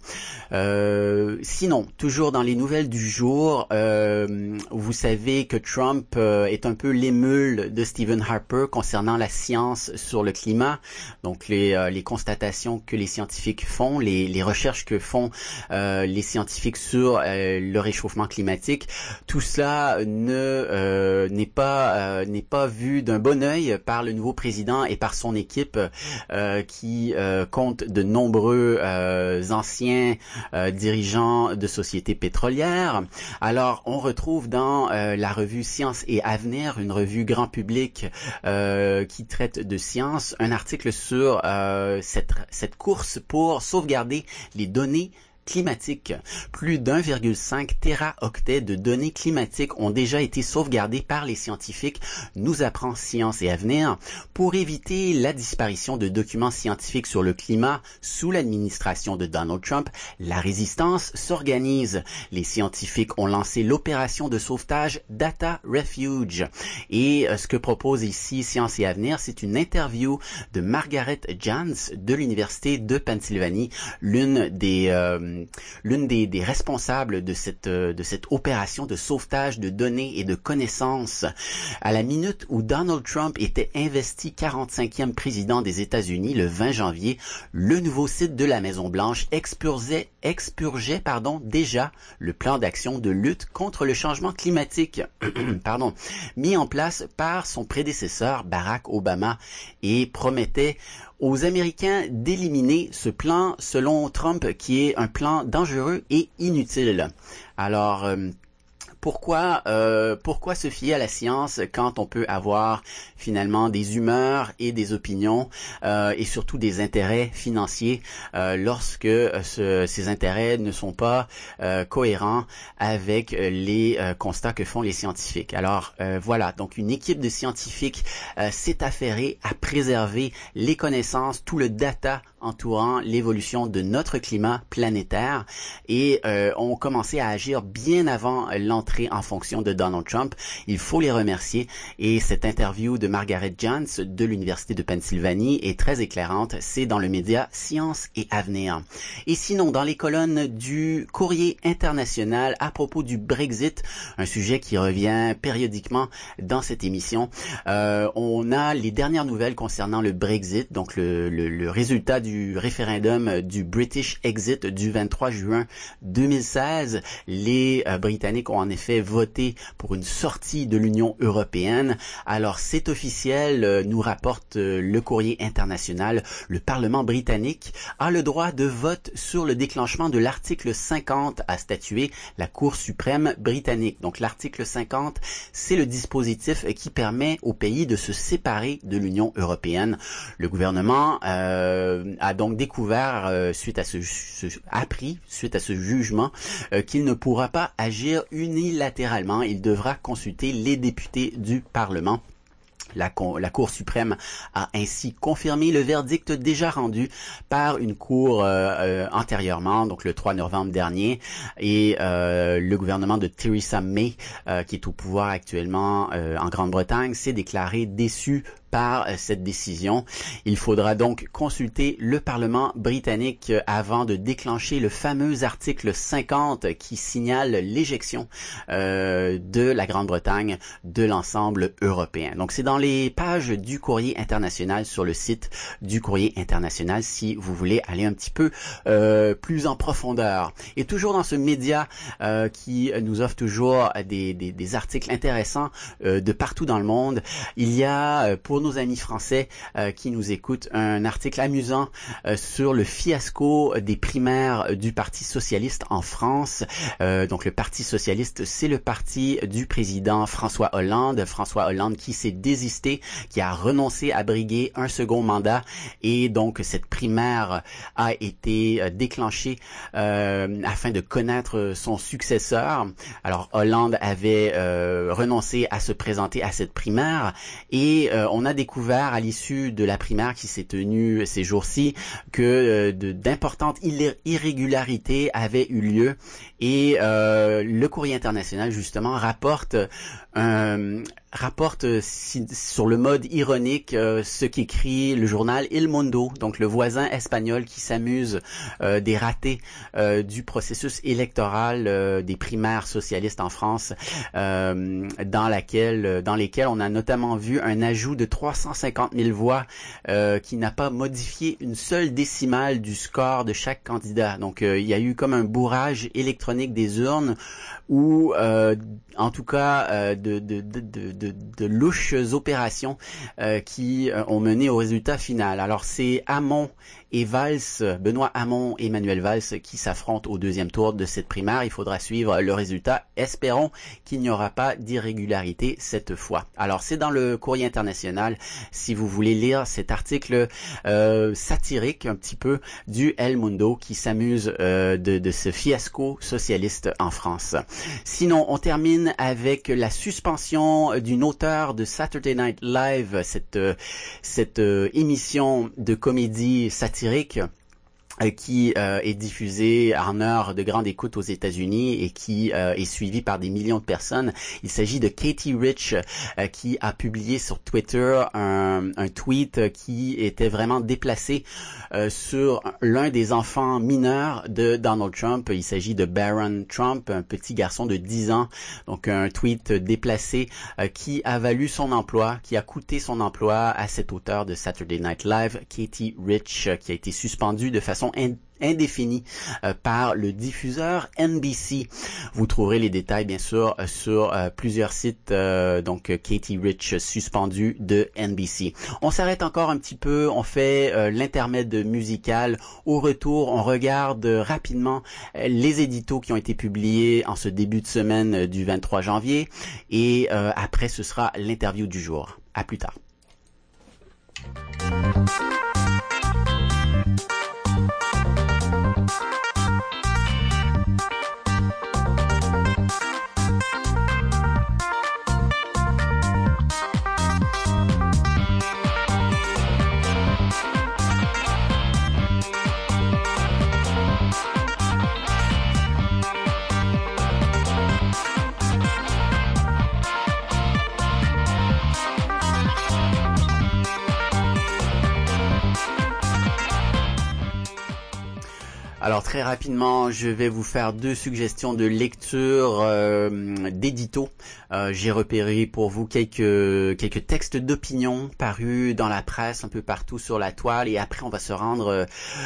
Speaker 1: Euh, sinon, toujours dans les nouvelles du jour, euh, vous savez que Trump euh, est un peu l'émule de Stephen Harper concernant la science sur le climat. Donc, les, euh, les constatations que les scientifiques font, les, les recherches que font euh, les scientifiques sur euh, le réchauffement climatique, tout cela ne euh, n'est pas euh, n'est pas vu d'un bon œil par le nouveau président et par son équipe. Euh, qui euh, compte de nombreux euh, anciens euh, dirigeants de sociétés pétrolières. Alors, on retrouve dans euh, la revue Science et Avenir, une revue grand public euh, qui traite de science, un article sur euh, cette, cette course pour sauvegarder les données climatique. Plus d'un virgule cinq téraoctets de données climatiques ont déjà été sauvegardées par les scientifiques, nous apprend Science et Avenir, pour éviter la disparition de documents scientifiques sur le climat sous l'administration de Donald Trump. La résistance s'organise. Les scientifiques ont lancé l'opération de sauvetage Data Refuge. Et euh, ce que propose ici Science et Avenir, c'est une interview de Margaret Jans de l'Université de Pennsylvanie, l'une des euh, l'une des, des responsables de cette, de cette opération de sauvetage de données et de connaissances. À la minute où Donald Trump était investi quarante-cinquième président des États-Unis le vingt janvier, le nouveau site de la Maison-Blanche expurgeait, expurgeait pardon, déjà le plan d'action de lutte contre le changement climatique pardon, mis en place par son prédécesseur Barack Obama et promettait aux Américains d'éliminer ce plan selon Trump qui est un plan dangereux et inutile. Alors, euh, Pourquoi, euh, pourquoi se fier à la science quand on peut avoir finalement des humeurs et des opinions euh, et surtout des intérêts financiers euh, lorsque ce, ces intérêts ne sont pas euh, cohérents avec les euh, constats que font les scientifiques. Alors euh, voilà, donc une équipe de scientifiques euh, s'est affairée à préserver les connaissances, tout le data entourant l'évolution de notre climat planétaire et euh, ont commencé à agir bien avant l'entrée en fonction de Donald Trump. Il faut les remercier et cette interview de Margaret Jans de l'Université de Pennsylvanie est très éclairante. C'est dans le média Science et Avenir. Et sinon, dans les colonnes du Courrier international à propos du Brexit, un sujet qui revient périodiquement dans cette émission, euh, on a les dernières nouvelles concernant le Brexit, donc le, le, le résultat du du référendum du British Exit du vingt-trois juin deux mille seize. Les euh, Britanniques ont en effet effet voté pour une sortie de l'Union européenne. Alors c'est officiel, nous rapporte le Courrier international, le Parlement britannique a le droit de vote sur le déclenchement de l'article cinquante, a statué la Cour suprême britannique. Donc l'article cinquante, c'est le dispositif qui permet au pays de se séparer de l'Union européenne. Le gouvernement euh, a donc découvert, euh, suite à ce, ce appris, suite à ce jugement, euh, qu'il ne pourra pas agir unilatéralement. Il devra consulter les députés du Parlement. La, la Cour suprême a ainsi confirmé le verdict déjà rendu par une cour euh, euh, antérieurement, donc le trois novembre dernier, et euh, le gouvernement de Theresa May, euh, qui est au pouvoir actuellement euh, en Grande-Bretagne, s'est déclaré déçu par cette décision. Il faudra donc consulter le Parlement britannique avant de déclencher le fameux article cinquante qui signale l'éjection euh, de la Grande-Bretagne de l'ensemble européen. Donc c'est dans les pages du Courrier international sur le site du Courrier international si vous voulez aller un petit peu euh, plus en profondeur. Et toujours dans ce média euh, qui nous offre toujours des, des, des articles intéressants euh, de partout dans le monde, il y a pour nos amis français euh, qui nous écoutent un article amusant euh, sur le fiasco des primaires du Parti socialiste en France. Euh, donc le Parti socialiste, c'est le parti du président François Hollande. François Hollande qui s'est désisté, qui a renoncé à briguer un second mandat et donc cette primaire a été euh, déclenchée euh, afin de connaître son successeur. Alors Hollande avait euh, renoncé à se présenter à cette primaire et euh, on a découvert à l'issue de la primaire qui s'est tenue ces jours-ci que euh, d'importantes irrégularités avaient eu lieu et euh, le Courrier international justement rapporte un rapporte si, sur le mode ironique euh, ce qu'écrit le journal Il Mundo, donc le voisin espagnol qui s'amuse euh, des ratés euh, du processus électoral euh, des primaires socialistes en France, euh, dans laquelle, dans lesquelles on a notamment vu un ajout de trois cent cinquante mille voix euh, qui n'a pas modifié une seule décimale du score de chaque candidat. Donc euh, il y a eu comme un bourrage électronique des urnes ou euh, en tout cas euh, de, de, de, de, de, de louches opérations euh, qui euh, ont mené au résultat final. Alors c'est Hamon et Valls, Benoît Hamon et Manuel Valls qui s'affrontent au deuxième tour de cette primaire. Il faudra suivre le résultat. Espérons qu'il n'y aura pas d'irrégularité cette fois. Alors c'est dans le Courrier international si vous voulez lire cet article euh, satirique un petit peu du El Mundo qui s'amuse euh, de, de ce fiasco socialiste en France. Sinon, on termine avec la suspension d'une auteure de Saturday Night Live, cette, cette euh, émission de comédie satirique qui euh, est diffusée en heure de grande écoute aux États-Unis et qui euh, est suivie par des millions de personnes. Il s'agit de Katie Rich euh, qui a publié sur Twitter un, un tweet qui était vraiment déplacé euh, sur l'un des enfants mineurs de Donald Trump. Il s'agit de Barron Trump, un petit garçon de dix ans. Donc un tweet déplacé euh, qui a valu son emploi, qui a coûté son emploi à cet auteur de Saturday Night Live, Katie Rich, euh, qui a été suspendu de façon indéfinie euh, par le diffuseur N B C. Vous trouverez les détails bien sûr euh, sur euh, plusieurs sites, euh, donc Katie Rich suspendu de N B C. On s'arrête encore un petit peu, on fait euh, l'intermède musical. Au retour, on regarde euh, rapidement euh, les éditos qui ont été publiés en ce début de semaine euh, du vingt-trois janvier et euh, après ce sera l'interview du jour. À plus tard. Alors très rapidement, je vais vous faire deux suggestions de lecture euh, d'édito. Euh, j'ai repéré pour vous quelques quelques textes d'opinion parus dans la presse un peu partout sur la toile et après on va se rendre euh,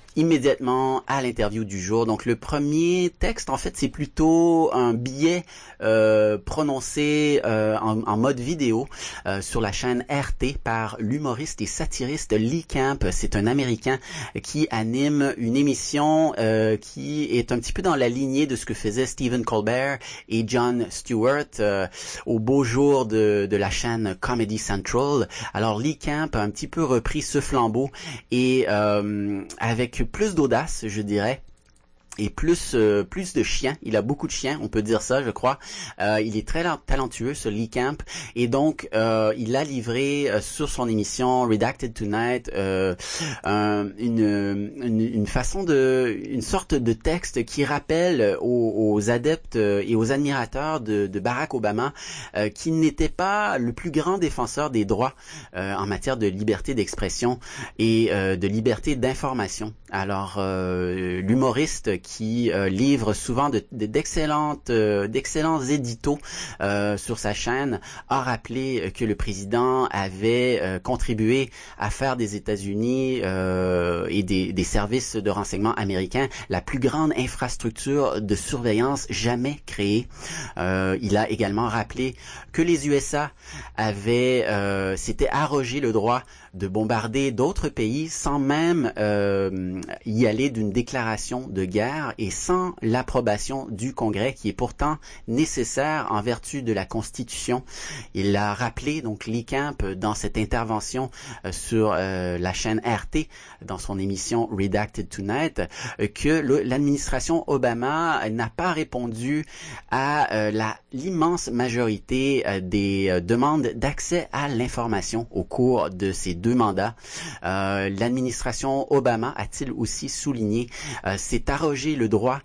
Speaker 1: immédiatement à l'interview du jour. Donc le premier texte, en fait, c'est plutôt un billet euh, prononcé euh, en, en mode vidéo euh, sur la chaîne R T par l'humoriste et satiriste Lee Camp. C'est un Américain qui anime une émission euh, qui est un petit peu dans la lignée de ce que faisaient Stephen Colbert et Jon Stewart euh, au beau jour de, de la chaîne Comedy Central. Alors Lee Camp a un petit peu repris ce flambeau et euh, avec plus d'audace, je dirais, et plus euh, plus de chiens. Il a beaucoup de chiens, on peut dire ça, je crois. Euh, il est très talentueux, ce Lee Camp, et donc euh, il a livré euh, sur son émission Redacted Tonight euh, un, une, une une façon de une sorte de texte qui rappelle aux, aux adeptes et aux admirateurs de, de Barack Obama euh, qu'il n'était pas le plus grand défenseur des droits euh, en matière de liberté d'expression et euh, de liberté d'information. Alors euh, l'humoriste qui euh, livre souvent de, de, d'excellentes, euh, d'excellents éditos euh, sur sa chaîne, a rappelé que le président avait euh, contribué à faire des États-Unis euh, et des, des services de renseignement américains la plus grande infrastructure de surveillance jamais créée. Euh, il a également rappelé que les U S A avaient euh, s'étaient arrogé le droit de bombarder d'autres pays sans même euh, y aller d'une déclaration de guerre et sans l'approbation du Congrès qui est pourtant nécessaire en vertu de la Constitution. Il l'a rappelé, donc Lee Camp, dans cette intervention euh, sur euh, la chaîne R T, dans son émission Redacted Tonight, euh, que le, l'administration Obama n'a pas répondu à euh, la, l'immense majorité euh, des euh, demandes d'accès à l'information au cours de ces deux mandats. Euh, l'administration Obama, a-t-il aussi souligné, euh, s'est arrogé le droit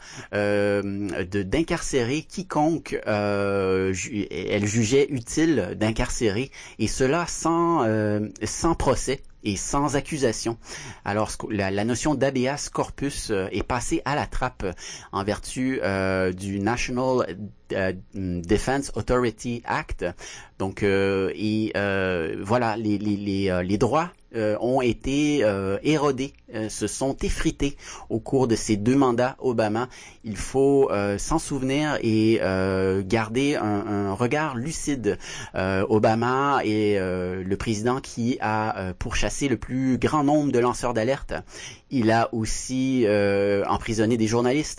Speaker 1: euh, de, d'incarcérer quiconque euh, ju- elle jugeait utile d'incarcérer, et cela sans, euh, sans procès et sans accusation. Alors la, la notion d'habeas corpus euh, est passée à la trappe euh, en vertu euh, du National euh, Defense Authority Act. Donc euh, et euh, voilà, les les les, euh, les droits euh, ont été euh, érodés, euh, se sont effrités au cours de ces deux mandats Obama. Il faut euh, s'en souvenir et euh, garder un, un regard lucide. Euh, Obama est euh, le président qui a euh, pourchassé le plus grand nombre de lanceurs d'alerte. Il a aussi euh, emprisonné des journalistes.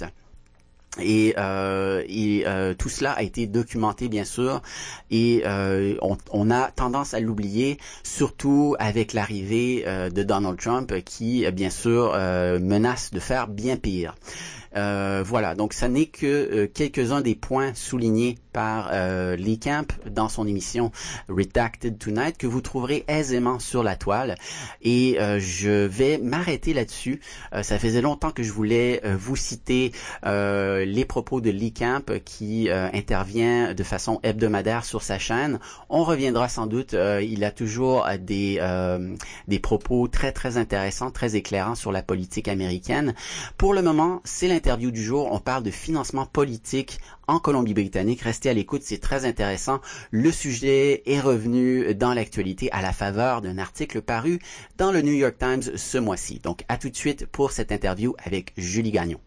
Speaker 1: Et, euh, et euh, tout cela a été documenté, bien sûr, et euh, on, on a tendance à l'oublier, surtout avec l'arrivée euh, de Donald Trump, qui, bien sûr, euh, menace de faire bien pire. Euh, voilà, donc ça n'est que euh, quelques-uns des points soulignés par euh, Lee Camp dans son émission Redacted Tonight, que vous trouverez aisément sur la toile, et euh, je vais m'arrêter là-dessus. Euh, ça faisait longtemps que je voulais euh, vous citer euh, les propos de Lee Camp, qui euh, intervient de façon hebdomadaire sur sa chaîne. On reviendra sans doute, euh, il a toujours des, euh, des propos très très intéressants, très éclairants sur la politique américaine. Pour le moment, c'est l'interview Interview du jour, on parle de financement politique en Colombie-Britannique. Restez à l'écoute, c'est très intéressant. Le sujet est revenu dans l'actualité à la faveur d'un article paru dans le New York Times ce mois-ci. Donc à tout de suite pour cette interview avec Julie Gagnon.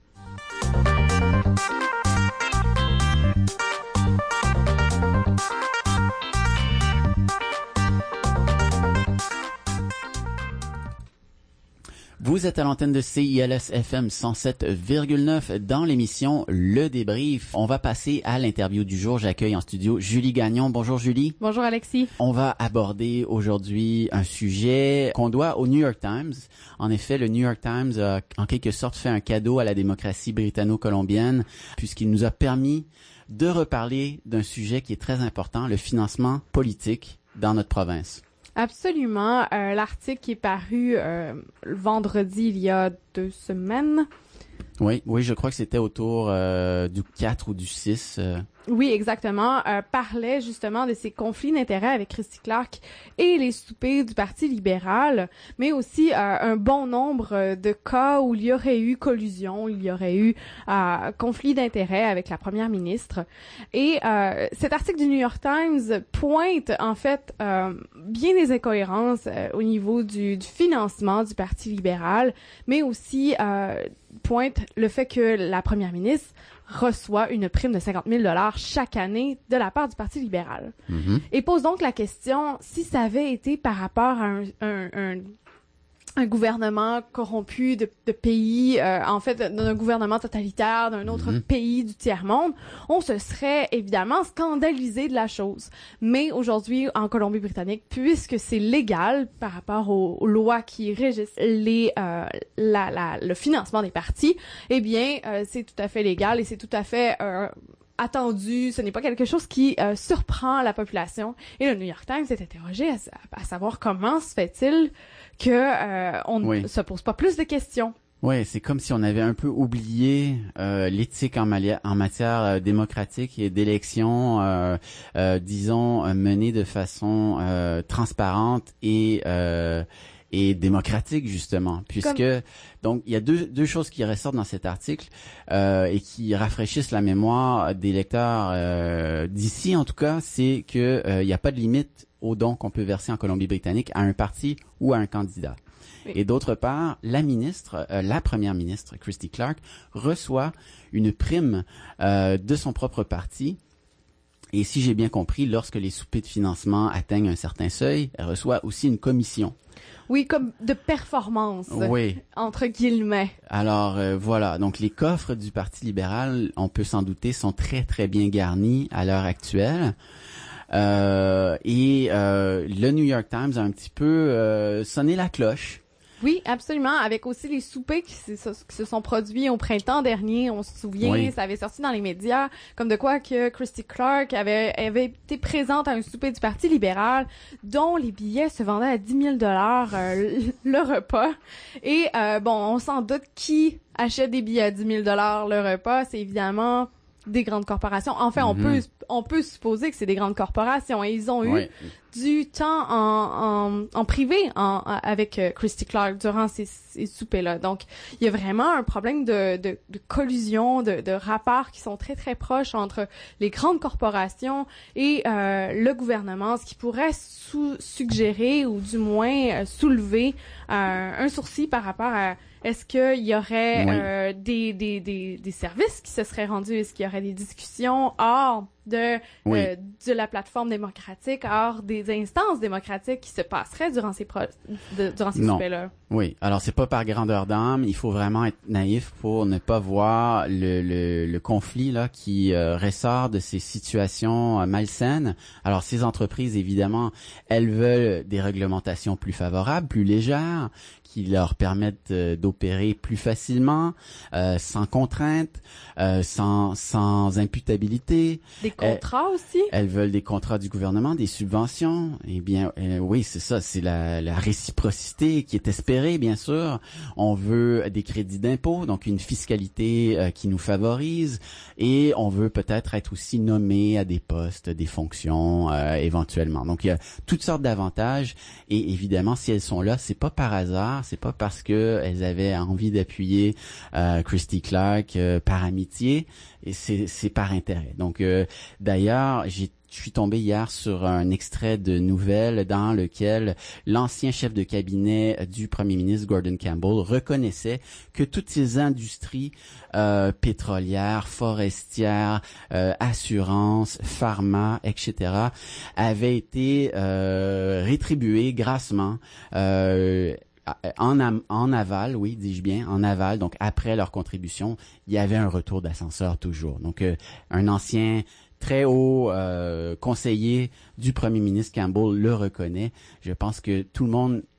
Speaker 1: Vous êtes à l'antenne de C I L S F M cent sept virgule neuf dans l'émission Le Débrief. On va passer à l'interview du jour. J'accueille en studio Julie Gagnon. Bonjour Julie.
Speaker 10: Bonjour Alexis.
Speaker 1: On va aborder aujourd'hui un sujet qu'on doit au New York Times. En effet, le New York Times a en quelque sorte fait un cadeau à la démocratie britanno-colombienne puisqu'il nous a permis de reparler d'un sujet qui est très important, le financement politique dans notre province.
Speaker 10: Absolument. Euh, l'article qui est paru euh, le vendredi il y a deux semaines.
Speaker 1: Oui, oui, je crois que c'était autour euh, du quatre ou du six. Euh...
Speaker 10: Oui, exactement. Euh, parlait justement de ces conflits d'intérêts avec Christy Clark et les soupers du Parti libéral, mais aussi euh, un bon nombre de cas où il y aurait eu collusion, il y aurait eu euh, conflit d'intérêts avec la première ministre. Et euh, cet article du New York Times pointe en fait euh, bien des incohérences euh, au niveau du, du financement du Parti libéral, mais aussi euh, pointe le fait que la première ministre reçoit une prime de cinquante mille dollars chaque année de la part du Parti libéral. Mm-hmm. Et pose donc la question, si ça avait été par rapport à un, un, un, un gouvernement corrompu de, de pays, euh, en fait, d'un gouvernement totalitaire d'un autre mm-hmm. pays du tiers-monde, on se serait évidemment scandalisé de la chose. Mais aujourd'hui, en Colombie-Britannique, puisque c'est légal par rapport aux, aux lois qui régissent les, euh, la, la, le financement des partis, eh bien, euh, c'est tout à fait légal et c'est tout à fait euh, attendu. Ce n'est pas quelque chose qui euh, surprend la population. Et le New York Times s'est interrogé à, à savoir comment se fait-il que euh, on ne oui. se pose pas plus de questions.
Speaker 1: Oui, c'est comme si on avait un peu oublié euh, l'éthique en, malia- en matière euh, démocratique et d'élection, euh, euh, disons, euh, menée de façon euh, transparente et euh, et démocratique, justement, puisque comme... donc il y a deux deux choses qui ressortent dans cet article euh, et qui rafraîchissent la mémoire des lecteurs euh, d'ici, en tout cas, c'est que euh, il n'y a pas de limite aux dons qu'on peut verser en Colombie-Britannique à un parti ou à un candidat. Oui. Et d'autre part, la ministre, euh, la première ministre, Christy Clark, reçoit une prime euh, de son propre parti. Et si j'ai bien compris, lorsque les soupers de financement atteignent un certain seuil, elle reçoit aussi une commission.
Speaker 10: Oui, comme de performance,
Speaker 1: oui.
Speaker 10: entre guillemets.
Speaker 1: Alors, euh, voilà. Donc, les coffres du Parti libéral, on peut s'en douter, sont très, très bien garnis à l'heure actuelle. Euh, et euh, le New York Times a un petit peu euh, sonné la cloche.
Speaker 10: Oui, absolument. Avec aussi les soupers qui se, qui se sont produits au printemps dernier. On se souvient, oui. Ça avait sorti dans les médias, comme de quoi que Christy Clark avait, avait été présente à un souper du Parti libéral, dont les billets se vendaient à dix mille dollars euh, le repas. Et euh, bon, on s'en doute qui achète des billets à dix mille dollars le repas. C'est évidemment des grandes corporations. Enfin, mm-hmm. on peut on peut supposer que c'est des grandes corporations et ils ont eu oui. du temps en, en, en privé en, avec Christy Clark durant ces, ces soupers-là. Donc, il y a vraiment un problème de, de, de collusion, de, de rapports qui sont très, très proches entre les grandes corporations et euh, le gouvernement, ce qui pourrait sous, suggérer ou du moins euh, soulever euh, un sourcil par rapport à est-ce qu'il y aurait oui. euh, des, des, des, des services qui se seraient rendus? Est-ce qu'il y aurait des discussions hors de, oui. euh, de la plateforme démocratique, hors des instances démocratiques qui se passeraient durant ces, pro- de, durant ces soupers-là?
Speaker 1: Oui. Alors, c'est pas par grandeur d'âme. Il faut vraiment être naïf pour ne pas voir le, le, le conflit là qui euh, ressort de ces situations euh, malsaines. Alors, ces entreprises, évidemment, elles veulent des réglementations plus favorables, plus légères, qui leur permettent euh, d'opérer plus facilement, euh, sans contrainte, euh, sans sans imputabilité.
Speaker 10: Des contrats
Speaker 1: elles,
Speaker 10: aussi.
Speaker 1: Elles veulent des contrats du gouvernement, des subventions. Eh bien, euh, oui, c'est ça, c'est la, la réciprocité qui est espérée, bien sûr. On veut des crédits d'impôt, donc une fiscalité euh, qui nous favorise, et on veut peut-être être aussi nommé à des postes, des fonctions, euh, éventuellement. Donc, il y a toutes sortes d'avantages, et évidemment, si elles sont là, c'est pas par hasard. C'est pas parce que elles avaient envie d'appuyer euh, Christy Clark euh, par amitié, et c'est, c'est par intérêt. Donc, euh, d'ailleurs, j'ai Je suis tombé hier sur un extrait de nouvelles dans lequel l'ancien chef de cabinet du premier ministre Gordon Campbell reconnaissait que toutes ces industries euh, pétrolières, forestières, euh, assurances, pharma, et cetera avaient été euh, rétribuées grassement euh, En, am- en aval, oui, dis-je bien, en aval, donc après leur contribution, il y avait un retour d'ascenseur toujours. Donc, euh, un ancien très haut euh, conseiller du premier ministre Campbell le reconnaît. Je pense que tout le monde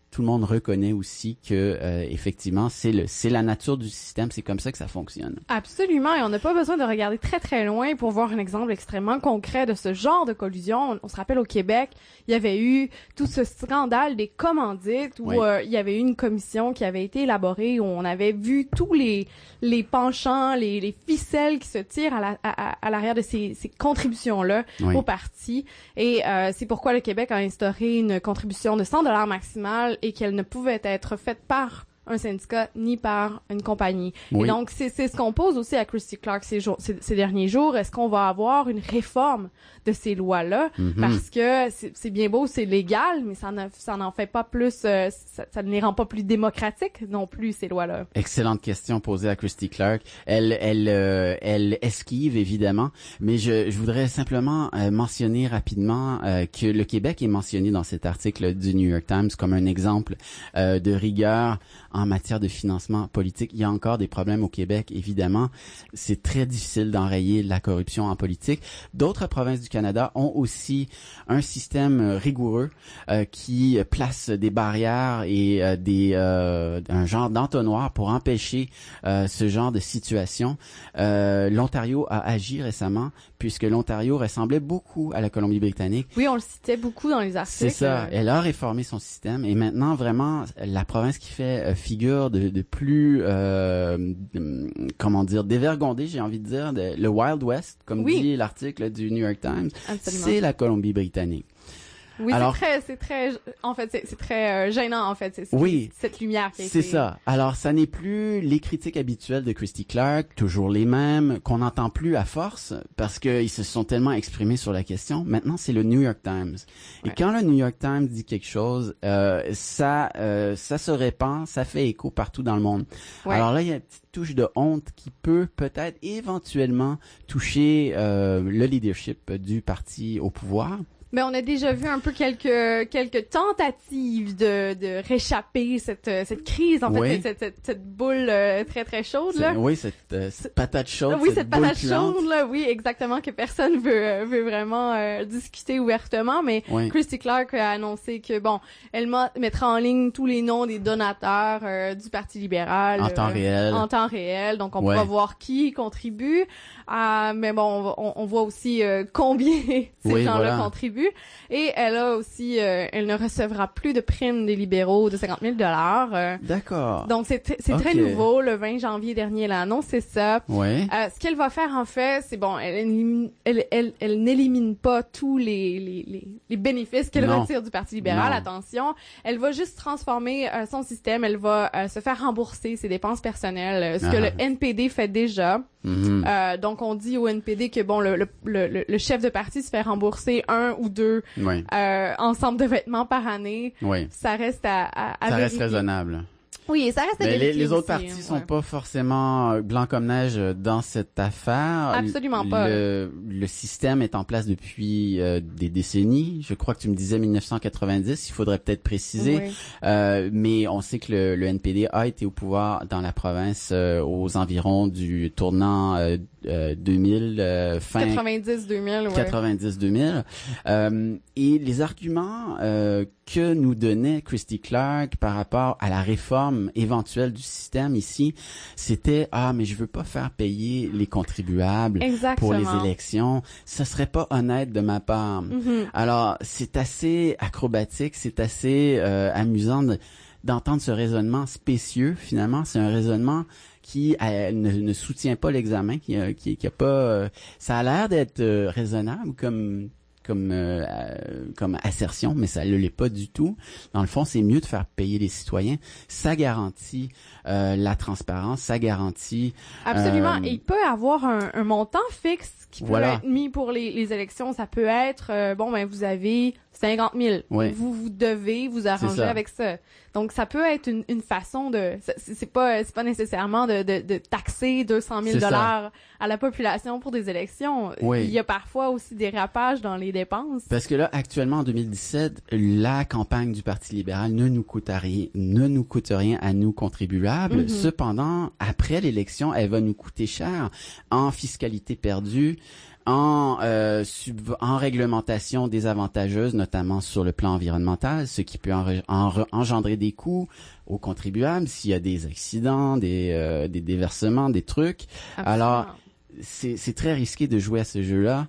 Speaker 1: tout le monde reconnaît aussi que euh, effectivement c'est le c'est la nature du système, c'est comme ça que ça fonctionne.
Speaker 10: Absolument, et on n'a pas besoin de regarder très très loin pour voir un exemple extrêmement concret de ce genre de collusion. On, on se rappelle au Québec, il y avait eu tout ce scandale des commandites où oui. euh, il y avait eu une commission qui avait été élaborée où on avait vu tous les les penchants, les, les ficelles qui se tirent à, la, à, à l'arrière de ces, ces contributions-là oui. au parti. Et euh, c'est pourquoi le Québec a instauré une contribution de cent dollars maximale et qu'elle ne pouvait être faite par un syndicat ni par une compagnie. Oui. Et donc, c'est, c'est ce qu'on pose aussi à Christy Clark ces, jours, ces, ces derniers jours. Est-ce qu'on va avoir une réforme de ces lois-là? Mm-hmm. Parce que c'est, c'est bien beau, c'est légal, mais ça, ne, ça n'en fait pas plus, euh, ça, ça ne les rend pas plus démocratiques non plus, ces lois-là.
Speaker 1: Excellente question posée à Christy Clark. Elle, elle, euh, elle esquive, évidemment, mais je, je voudrais simplement euh, mentionner rapidement euh, que le Québec est mentionné dans cet article du New York Times comme un exemple euh, de rigueur en matière de financement politique. Il y a encore des problèmes au Québec, évidemment. C'est très difficile d'enrayer la corruption en politique. D'autres provinces du Canada ont aussi un système rigoureux euh, qui place des barrières et euh, des euh, un genre d'entonnoir pour empêcher euh, ce genre de situation. Euh, L'Ontario a agi récemment puisque l'Ontario ressemblait beaucoup à la Colombie-Britannique.
Speaker 10: Oui, on le citait beaucoup dans les articles.
Speaker 1: C'est ça. Elle a réformé son système et maintenant, vraiment, la province qui fait euh, figure de, de plus, euh, de, comment dire, dévergondée, j'ai envie de dire, de, le Wild West, comme oui. dit l'article du New York Times, Absolument. C'est la Colombie-Britannique.
Speaker 10: Oui, Alors, c'est très, c'est très, en fait, c'est, c'est très euh, gênant, en fait, c'est, c'est,
Speaker 1: oui,
Speaker 10: cette lumière qui a
Speaker 1: c'est
Speaker 10: été...
Speaker 1: ça. Alors, ça n'est plus les critiques habituelles de Christy Clark, toujours les mêmes, qu'on n'entend plus à force, parce qu'ils se sont tellement exprimés sur la question. Maintenant, c'est le New York Times. Et ouais. quand le New York Times dit quelque chose, euh, ça, euh, ça se répand, ça fait écho partout dans le monde. Ouais. Alors là, il y a une petite touche de honte qui peut peut-être éventuellement toucher euh, le leadership du parti au pouvoir.
Speaker 10: Mais on a déjà vu un peu quelques quelques tentatives de de réchapper cette cette crise en oui. fait cette, cette cette boule euh, très très chaude là.
Speaker 1: C'est, oui, cette, euh, cette patate chaude.
Speaker 10: Oui, cette,
Speaker 1: cette
Speaker 10: patate chaude là, oui, exactement, que personne veut veut vraiment euh, discuter ouvertement, mais oui. Christy Clark a annoncé que bon, elle mettra en ligne tous les noms des donateurs euh, du Parti libéral
Speaker 1: en euh, temps réel.
Speaker 10: En temps réel, donc on
Speaker 1: ouais.
Speaker 10: pourra voir qui contribue. Euh, mais bon, on, on voit aussi euh, combien ces
Speaker 1: oui,
Speaker 10: gens-là
Speaker 1: voilà.
Speaker 10: contribuent. Et elle a aussi, euh, elle ne recevra plus de primes des libéraux de cinquante mille dollars. Euh,
Speaker 1: D'accord.
Speaker 10: Donc c'est t- c'est okay. très nouveau. Le vingt janvier dernier, elle a annoncé ça.
Speaker 1: Ouais.
Speaker 10: Euh, ce qu'elle va faire en fait, c'est bon, elle élimine, elle, elle, elle n'élimine pas tous les les les, les bénéfices qu'elle non. retire du Parti libéral. Non. Attention, elle va juste transformer euh, son système. Elle va euh, se faire rembourser ses dépenses personnelles, ce ah. que le N P D fait déjà.
Speaker 1: Mm-hmm.
Speaker 10: Euh, donc on dit au N P D que bon le le le, le chef de parti se fait rembourser un ou deux
Speaker 1: oui.
Speaker 10: euh, ensembles de vêtements par année.
Speaker 1: Oui.
Speaker 10: Ça reste à, à, à
Speaker 1: ça
Speaker 10: vérifier.
Speaker 1: reste raisonnable.
Speaker 10: Oui, et ça reste à
Speaker 1: Mais
Speaker 10: vérifier
Speaker 1: les, les autres
Speaker 10: aussi,
Speaker 1: partis
Speaker 10: hein,
Speaker 1: sont
Speaker 10: ouais.
Speaker 1: pas forcément blancs comme neige dans cette affaire.
Speaker 10: Absolument pas.
Speaker 1: Le, le système est en place depuis euh, des décennies. Je crois que tu me disais mille neuf cent quatre-vingt-dix. Il faudrait peut-être préciser.
Speaker 10: Oui.
Speaker 1: Euh, mais on sait que le, le N P D a été au pouvoir dans la province euh, aux environs du tournant euh, euh, deux mille, euh, fin
Speaker 10: quatre-vingt-dix deux mille, ouais.
Speaker 1: quatre-vingt-dix deux mille. Euh, et les arguments euh, que nous donnait Christy Clark par rapport à la réforme éventuelle du système ici, c'était « Ah, mais je veux pas faire payer les contribuables
Speaker 10: Exactement.
Speaker 1: pour les élections. Ce serait pas honnête de ma part.
Speaker 10: Mm-hmm. »
Speaker 1: Alors, c'est assez acrobatique, c'est assez euh, amusant de, d'entendre ce raisonnement spécieux. Finalement, c'est un raisonnement qui euh, ne, ne soutient pas l'examen, qui, euh, qui, qui a pas... Euh, ça a l'air d'être euh, raisonnable comme... comme euh, euh, comme assertion, mais ça ne l'est pas du tout. Dans le fond, c'est mieux de faire payer les citoyens. Ça garantit euh, la transparence, ça garantit...
Speaker 10: Absolument.
Speaker 1: Euh,
Speaker 10: Et il peut avoir un, un montant fixe qui peut
Speaker 1: voilà.
Speaker 10: être mis pour les, les élections. Ça peut être, euh, bon, ben vous avez cinquante mille.
Speaker 1: Oui.
Speaker 10: Vous, vous devez vous arranger avec ça. Donc, ça peut être une, une façon de... C'est, c'est pas c'est pas nécessairement de, de, de taxer deux cent mille dollars à la population pour des élections.
Speaker 1: Oui.
Speaker 10: Il y a parfois aussi des rapages dans les dépenses.
Speaker 1: Parce que là, actuellement, en deux mille dix-sept, la campagne du Parti libéral ne nous coûte rien, ne nous coûte rien à nous contribuables. Mm-hmm. Cependant, après l'élection, elle va nous coûter cher en fiscalité perdue, en, euh, sub- en réglementation désavantageuse, notamment sur le plan environnemental, ce qui peut en- en- engendrer des coûts aux contribuables s'il y a des accidents, des, euh, des déversements, des trucs.
Speaker 10: Absolument.
Speaker 1: Alors, c'est, c'est très risqué de jouer à ce jeu-là.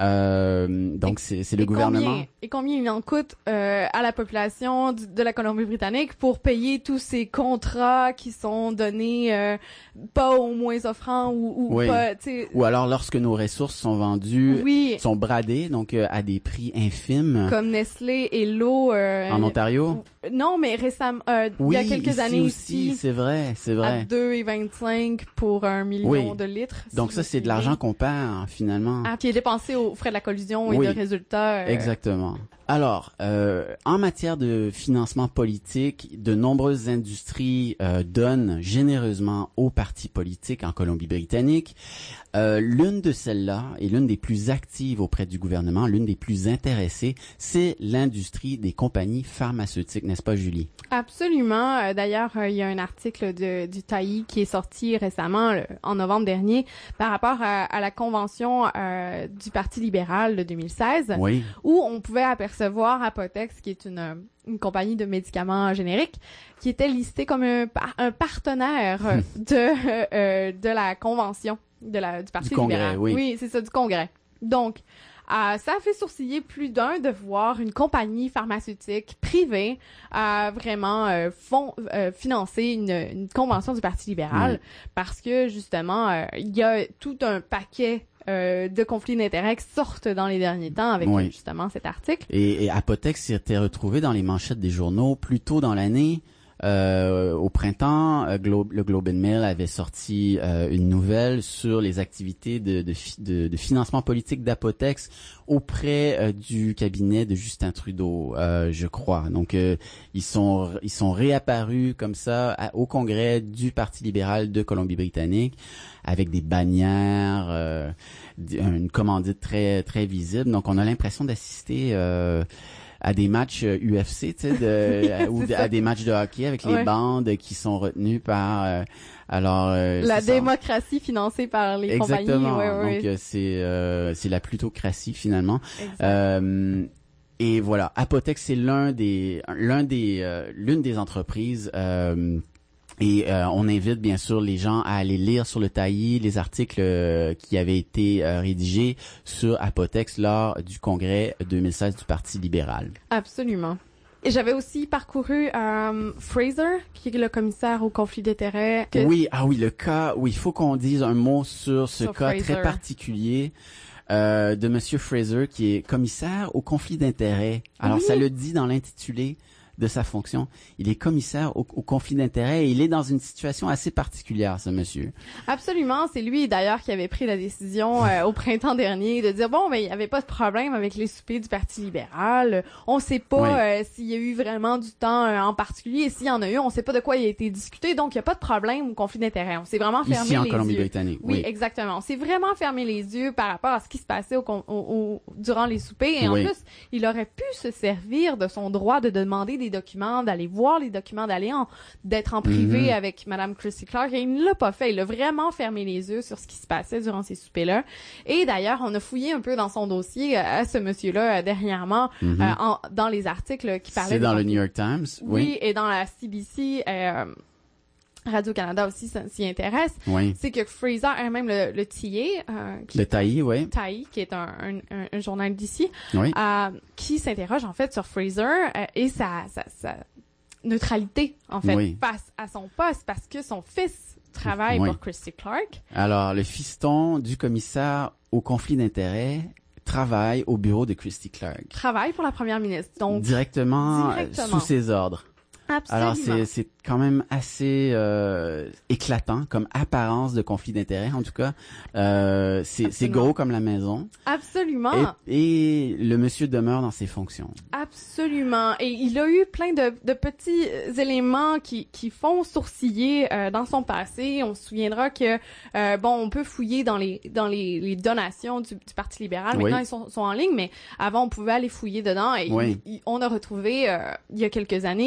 Speaker 1: Euh, donc,
Speaker 10: Et-
Speaker 1: c'est, c'est le
Speaker 10: et
Speaker 1: gouvernement.
Speaker 10: Combien, et combien il en coûte euh, à la population du- de la Colombie-Britannique pour payer tous ces contrats qui sont donnés euh, pas aux moins offrants ou, ou
Speaker 1: Oui.
Speaker 10: pas, tu sais.
Speaker 1: Ou alors, lorsque nos ressources sont vendues,
Speaker 10: Oui,
Speaker 1: sont bradées, donc euh, à des prix infimes.
Speaker 10: comme Nestlé et l'eau. Euh,
Speaker 1: En Ontario?
Speaker 10: Non, mais récemment, euh,
Speaker 1: Oui,
Speaker 10: il y a quelques
Speaker 1: ici
Speaker 10: années
Speaker 1: aussi,
Speaker 10: ici,
Speaker 1: c'est vrai, c'est
Speaker 10: à
Speaker 1: vrai.
Speaker 10: deux virgule vingt-cinq pour un million
Speaker 1: Oui.
Speaker 10: de litres.
Speaker 1: Donc
Speaker 10: si
Speaker 1: ça,
Speaker 10: je me
Speaker 1: c'est de
Speaker 10: souviens
Speaker 1: l'argent
Speaker 10: bien.
Speaker 1: qu'on perd, finalement.
Speaker 10: Ah, qui est dépensé aux frais de la collusion et
Speaker 1: Oui.
Speaker 10: de résultats. euh,
Speaker 1: Exactement. Alors, euh, en matière de financement politique, de nombreuses industries euh, donnent généreusement aux partis politiques en Colombie-Britannique. Euh, l'une de celles-là, et l'une des plus actives auprès du gouvernement, l'une des plus intéressées, c'est l'industrie des compagnies pharmaceutiques, n'est-ce pas, Julie?
Speaker 10: Absolument. Euh, D'ailleurs, euh, il y a un article de, du Taillis qui est sorti récemment, le- en novembre dernier, par rapport à, à la convention euh, du Parti libéral de deux mille seize,
Speaker 1: Oui.
Speaker 10: où on pouvait apercevoir Apotex, qui est une, euh, une compagnie de médicaments génériques, qui était listée comme un, par- un partenaire euh, de, euh, de la convention de la, du Parti
Speaker 1: Du Congrès,
Speaker 10: libéral.
Speaker 1: oui.
Speaker 10: Oui, c'est ça, du Congrès. Donc, Euh, ça a fait sourciller plus d'un de voir une compagnie pharmaceutique privée euh, vraiment euh, fond, euh, financer une, une convention du Parti libéral
Speaker 1: Oui.
Speaker 10: parce que justement euh, il y a tout un paquet euh, de conflits d'intérêts qui sortent dans les derniers temps avec
Speaker 1: Oui.
Speaker 10: euh, justement cet article.
Speaker 1: Et, et Apotex s'était retrouvé dans les manchettes des journaux plus tôt dans l'année. Euh, au printemps, euh, Globe, le Globe and Mail avait sorti euh, une nouvelle sur les activités de, de, fi- de, de financement politique d'Apotex auprès euh, du cabinet de Justin Trudeau, euh, je crois. Donc, euh, ils sont ils sont réapparus comme ça à- au Congrès du Parti libéral de Colombie-Britannique avec des bannières, euh, d- une commandite très très visible. Donc, on a l'impression d'assister euh, à des matchs euh, U F C, tu sais, de, ou
Speaker 10: C'est
Speaker 1: de-
Speaker 10: ça.
Speaker 1: à des matchs de hockey avec les
Speaker 10: Ouais.
Speaker 1: bandes qui sont retenues par, euh, alors, euh,
Speaker 10: La
Speaker 1: c'est ça.
Speaker 10: démocratie financée par les
Speaker 1: Exactement.
Speaker 10: compagnies. Ouais, ouais,
Speaker 1: Donc, euh, c'est, euh, c'est la plutocratie finalement.
Speaker 10: exact.
Speaker 1: Euh, et voilà, Apotex, c'est l'un des, l'un des, euh, l'une des entreprises. Euh, et euh, on invite bien sûr les gens à aller lire sur le Taillis les articles euh, qui avaient été euh, rédigés sur Apotex lors du congrès deux mille seize du Parti libéral.
Speaker 10: Absolument. Et j'avais aussi parcouru euh, Fraser, qui est le commissaire au conflit d'intérêts. que-
Speaker 1: Oui, ah oui, le cas, oui, il faut qu'on dise un mot sur ce
Speaker 10: Sur
Speaker 1: cas
Speaker 10: Fraser.
Speaker 1: très particulier euh, de Monsieur Fraser, qui est commissaire au conflit d'intérêts. Alors,
Speaker 10: Oui.
Speaker 1: ça le dit dans l'intitulé de sa fonction. Il est commissaire au, au conflit d'intérêts et il est dans une situation assez particulière, ce monsieur.
Speaker 10: Absolument, c'est lui d'ailleurs qui avait pris la décision euh, au printemps dernier de dire bon, mais il n'y avait pas de problème avec les soupers du Parti libéral. On sait pas
Speaker 1: Oui.
Speaker 10: euh, s'il y a eu vraiment du temps euh, en particulier. Et s'il y en a eu, on sait pas de quoi il a été discuté. Donc il n'y a pas de problème au conflit d'intérêts. On s'est vraiment fermé
Speaker 1: Ici en
Speaker 10: les yeux.
Speaker 1: Colombie-Britannique,
Speaker 10: Oui,
Speaker 1: oui.
Speaker 10: exactement. On s'est vraiment fermé les yeux par rapport à ce qui se passait au, con- au- au- durant les soupers. Et en
Speaker 1: Oui.
Speaker 10: plus, il aurait pu se servir de son droit de demander des documents, d'aller voir les documents, d'aller en, d'être en privé
Speaker 1: Mhm.
Speaker 10: avec Madame Christy Clark. Et il ne l'a pas fait. Il a vraiment fermé les yeux sur ce qui se passait durant ces soupers-là. Et d'ailleurs, on a fouillé un peu dans son dossier euh, à ce monsieur-là euh, dernièrement,
Speaker 1: Mhm.
Speaker 10: euh, en- dans les articles qui parlaient
Speaker 1: C'est
Speaker 10: de
Speaker 1: dans le
Speaker 10: conflit.
Speaker 1: New York Times,
Speaker 10: Oui,
Speaker 1: oui.
Speaker 10: et dans la C B C, euh, Radio-Canada aussi ça- s'y intéresse.
Speaker 1: Oui.
Speaker 10: C'est que Fraser, et même le, le T A, euh, qui
Speaker 1: Le Taillis, oui.
Speaker 10: Taillis, qui est un, un, un, un journal d'ici,
Speaker 1: Oui.
Speaker 10: euh, qui s'interroge en fait sur Fraser euh, et sa, sa, sa neutralité en fait
Speaker 1: Oui.
Speaker 10: face à son poste parce que son fils travaille
Speaker 1: Oui.
Speaker 10: pour Christy Clark.
Speaker 1: Alors, le fiston du commissaire au conflit d'intérêts travaille au bureau de Christy Clark.
Speaker 10: Travaille pour la première ministre. Donc,
Speaker 1: directement, euh,
Speaker 10: directement.
Speaker 1: sous ses ordres.
Speaker 10: absolument.
Speaker 1: Alors, c'est, c'est quand même assez euh, éclatant comme apparence de conflit d'intérêts, en tout cas. Euh, c'est, c'est
Speaker 10: Absolument.
Speaker 1: gros comme la maison.
Speaker 10: Absolument.
Speaker 1: Et, et le monsieur demeure dans ses fonctions.
Speaker 10: Absolument. Et il a eu plein de, de petits euh, éléments qui, qui font sourciller euh, dans son passé. On se souviendra que, euh, bon, on peut fouiller dans les dans les, les donations du, du Parti libéral.
Speaker 1: Oui.
Speaker 10: Maintenant, ils sont, sont en ligne, mais avant, on pouvait aller fouiller dedans. Et
Speaker 1: Oui.
Speaker 10: il- il- on a retrouvé, euh, il y a quelques années, des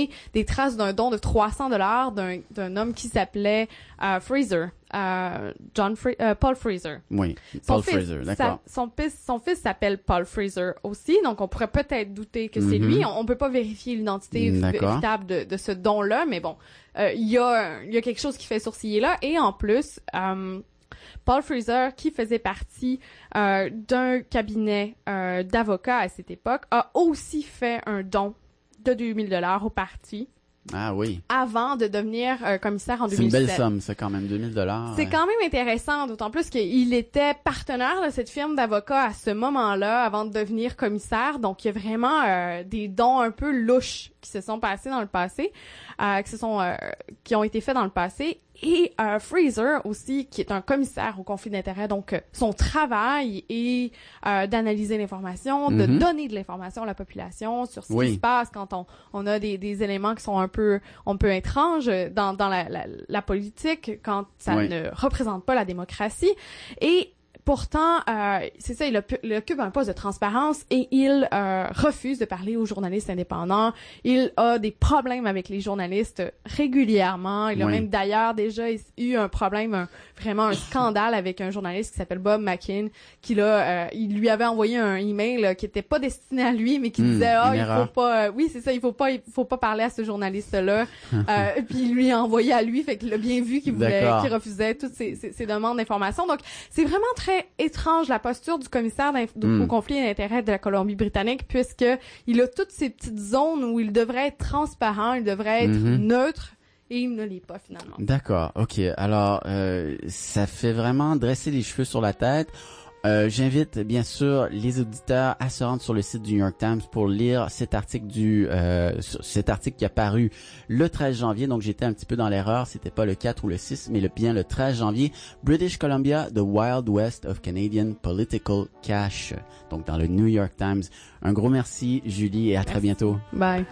Speaker 10: traces d'un don de trois cents dollars d'un, d'un homme qui s'appelait euh, Fraser, euh, John Fra- euh, Paul Fraser.
Speaker 1: Oui,
Speaker 10: Son
Speaker 1: Paul
Speaker 10: fils,
Speaker 1: Fraser, d'accord.
Speaker 10: Sa, son fils, son fils s'appelle Paul Fraser aussi, donc on pourrait peut-être douter que c'est
Speaker 1: Mm-hmm.
Speaker 10: lui. On, on peut pas vérifier l'identité
Speaker 1: D'accord.
Speaker 10: véritable de, de ce don-là, mais bon, euh, il y a, il y a quelque chose qui fait sourciller là. Et en plus, euh, Paul Fraser, qui faisait partie euh, d'un cabinet euh, d'avocats à cette époque, a aussi fait un don de deux mille dollars au parti.
Speaker 1: Ah oui.
Speaker 10: Avant de devenir euh, commissaire en
Speaker 1: C'est
Speaker 10: deux mille sept.
Speaker 1: une belle somme, c'est quand même deux mille dollars.
Speaker 10: C'est quand même intéressant, d'autant plus qu'il était partenaire de cette firme d'avocats à ce moment-là, avant de devenir commissaire. Donc, il y a vraiment euh, des dons un peu louches qui se sont passés dans le passé, euh, qui se sont, euh, qui ont été faits dans le passé. Et euh, Fraser aussi, qui est un commissaire au conflit d'intérêts, donc euh, son travail est euh, d'analyser l'information, de
Speaker 1: Mm-hmm.
Speaker 10: donner de l'information à la population sur ce
Speaker 1: Oui.
Speaker 10: qui se passe quand on, on a des, des éléments qui sont un peu, un peu étranges dans, dans la, la, la politique, quand ça
Speaker 1: Oui.
Speaker 10: ne représente pas la démocratie. Et pourtant, euh, c'est ça, il, op- il occupe un poste de transparence et il euh, refuse de parler aux journalistes indépendants. Il a des problèmes avec les journalistes régulièrement. Il a
Speaker 1: Oui.
Speaker 10: même d'ailleurs déjà eu un problème, un- vraiment un scandale avec un journaliste qui s'appelle Bob McKean, qui là, euh, il lui avait envoyé un email là, qui était pas destiné à lui, mais qui
Speaker 1: Mmh,
Speaker 10: disait ah
Speaker 1: une
Speaker 10: il
Speaker 1: erreur.
Speaker 10: faut pas, euh, oui c'est ça, il faut pas, il faut pas parler à ce journaliste-là. euh, puis il lui a envoyé à lui, fait qu'il a bien vu qu'il voulait,
Speaker 1: D'accord.
Speaker 10: qu'il refusait toutes ces, ces, ces demandes d'information. Donc c'est vraiment très étrange la posture du commissaire d'inf-
Speaker 1: Mm.
Speaker 10: au conflit d'intérêts de la Colombie-Britannique, puisque il a toutes ces petites zones où il devrait être transparent, il devrait être
Speaker 1: Mhm.
Speaker 10: neutre, et il ne l'est pas finalement.
Speaker 1: D'accord, ok. Alors, euh, ça fait vraiment dresser les cheveux sur la tête. Euh, j'invite bien sûr les auditeurs à se rendre sur le site du New York Times pour lire cet article du euh, cet article qui a paru le treize janvier. Donc j'étais un petit peu dans l'erreur, c'était pas le quatre ou le six, mais le bien le treize janvier. British Columbia, the Wild West of Canadian Political Cash. Donc dans le New York Times. Un gros merci Julie et à très bientôt.
Speaker 10: Bye.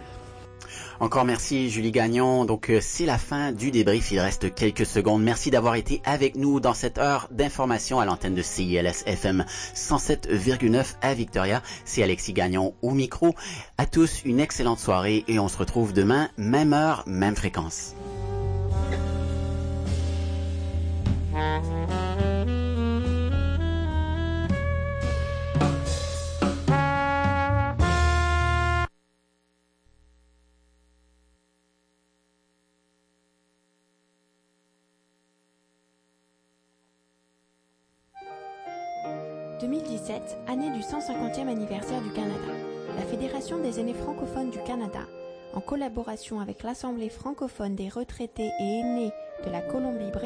Speaker 1: Encore merci Julie Gagnon. Donc euh, c'est la fin du débrief, il reste quelques secondes. Merci d'avoir été avec nous dans cette heure d'information à l'antenne de C I L S F M cent sept virgule neuf à Victoria. C'est Alexis Gagnon au micro. À tous une excellente soirée et on se retrouve demain, même heure, même fréquence.
Speaker 11: deux mille dix-sept, année du cent cinquantième anniversaire du Canada. La Fédération des aînés francophones du Canada, en collaboration avec l'Assemblée francophone des retraités et aînés de la Colombie-Britannique,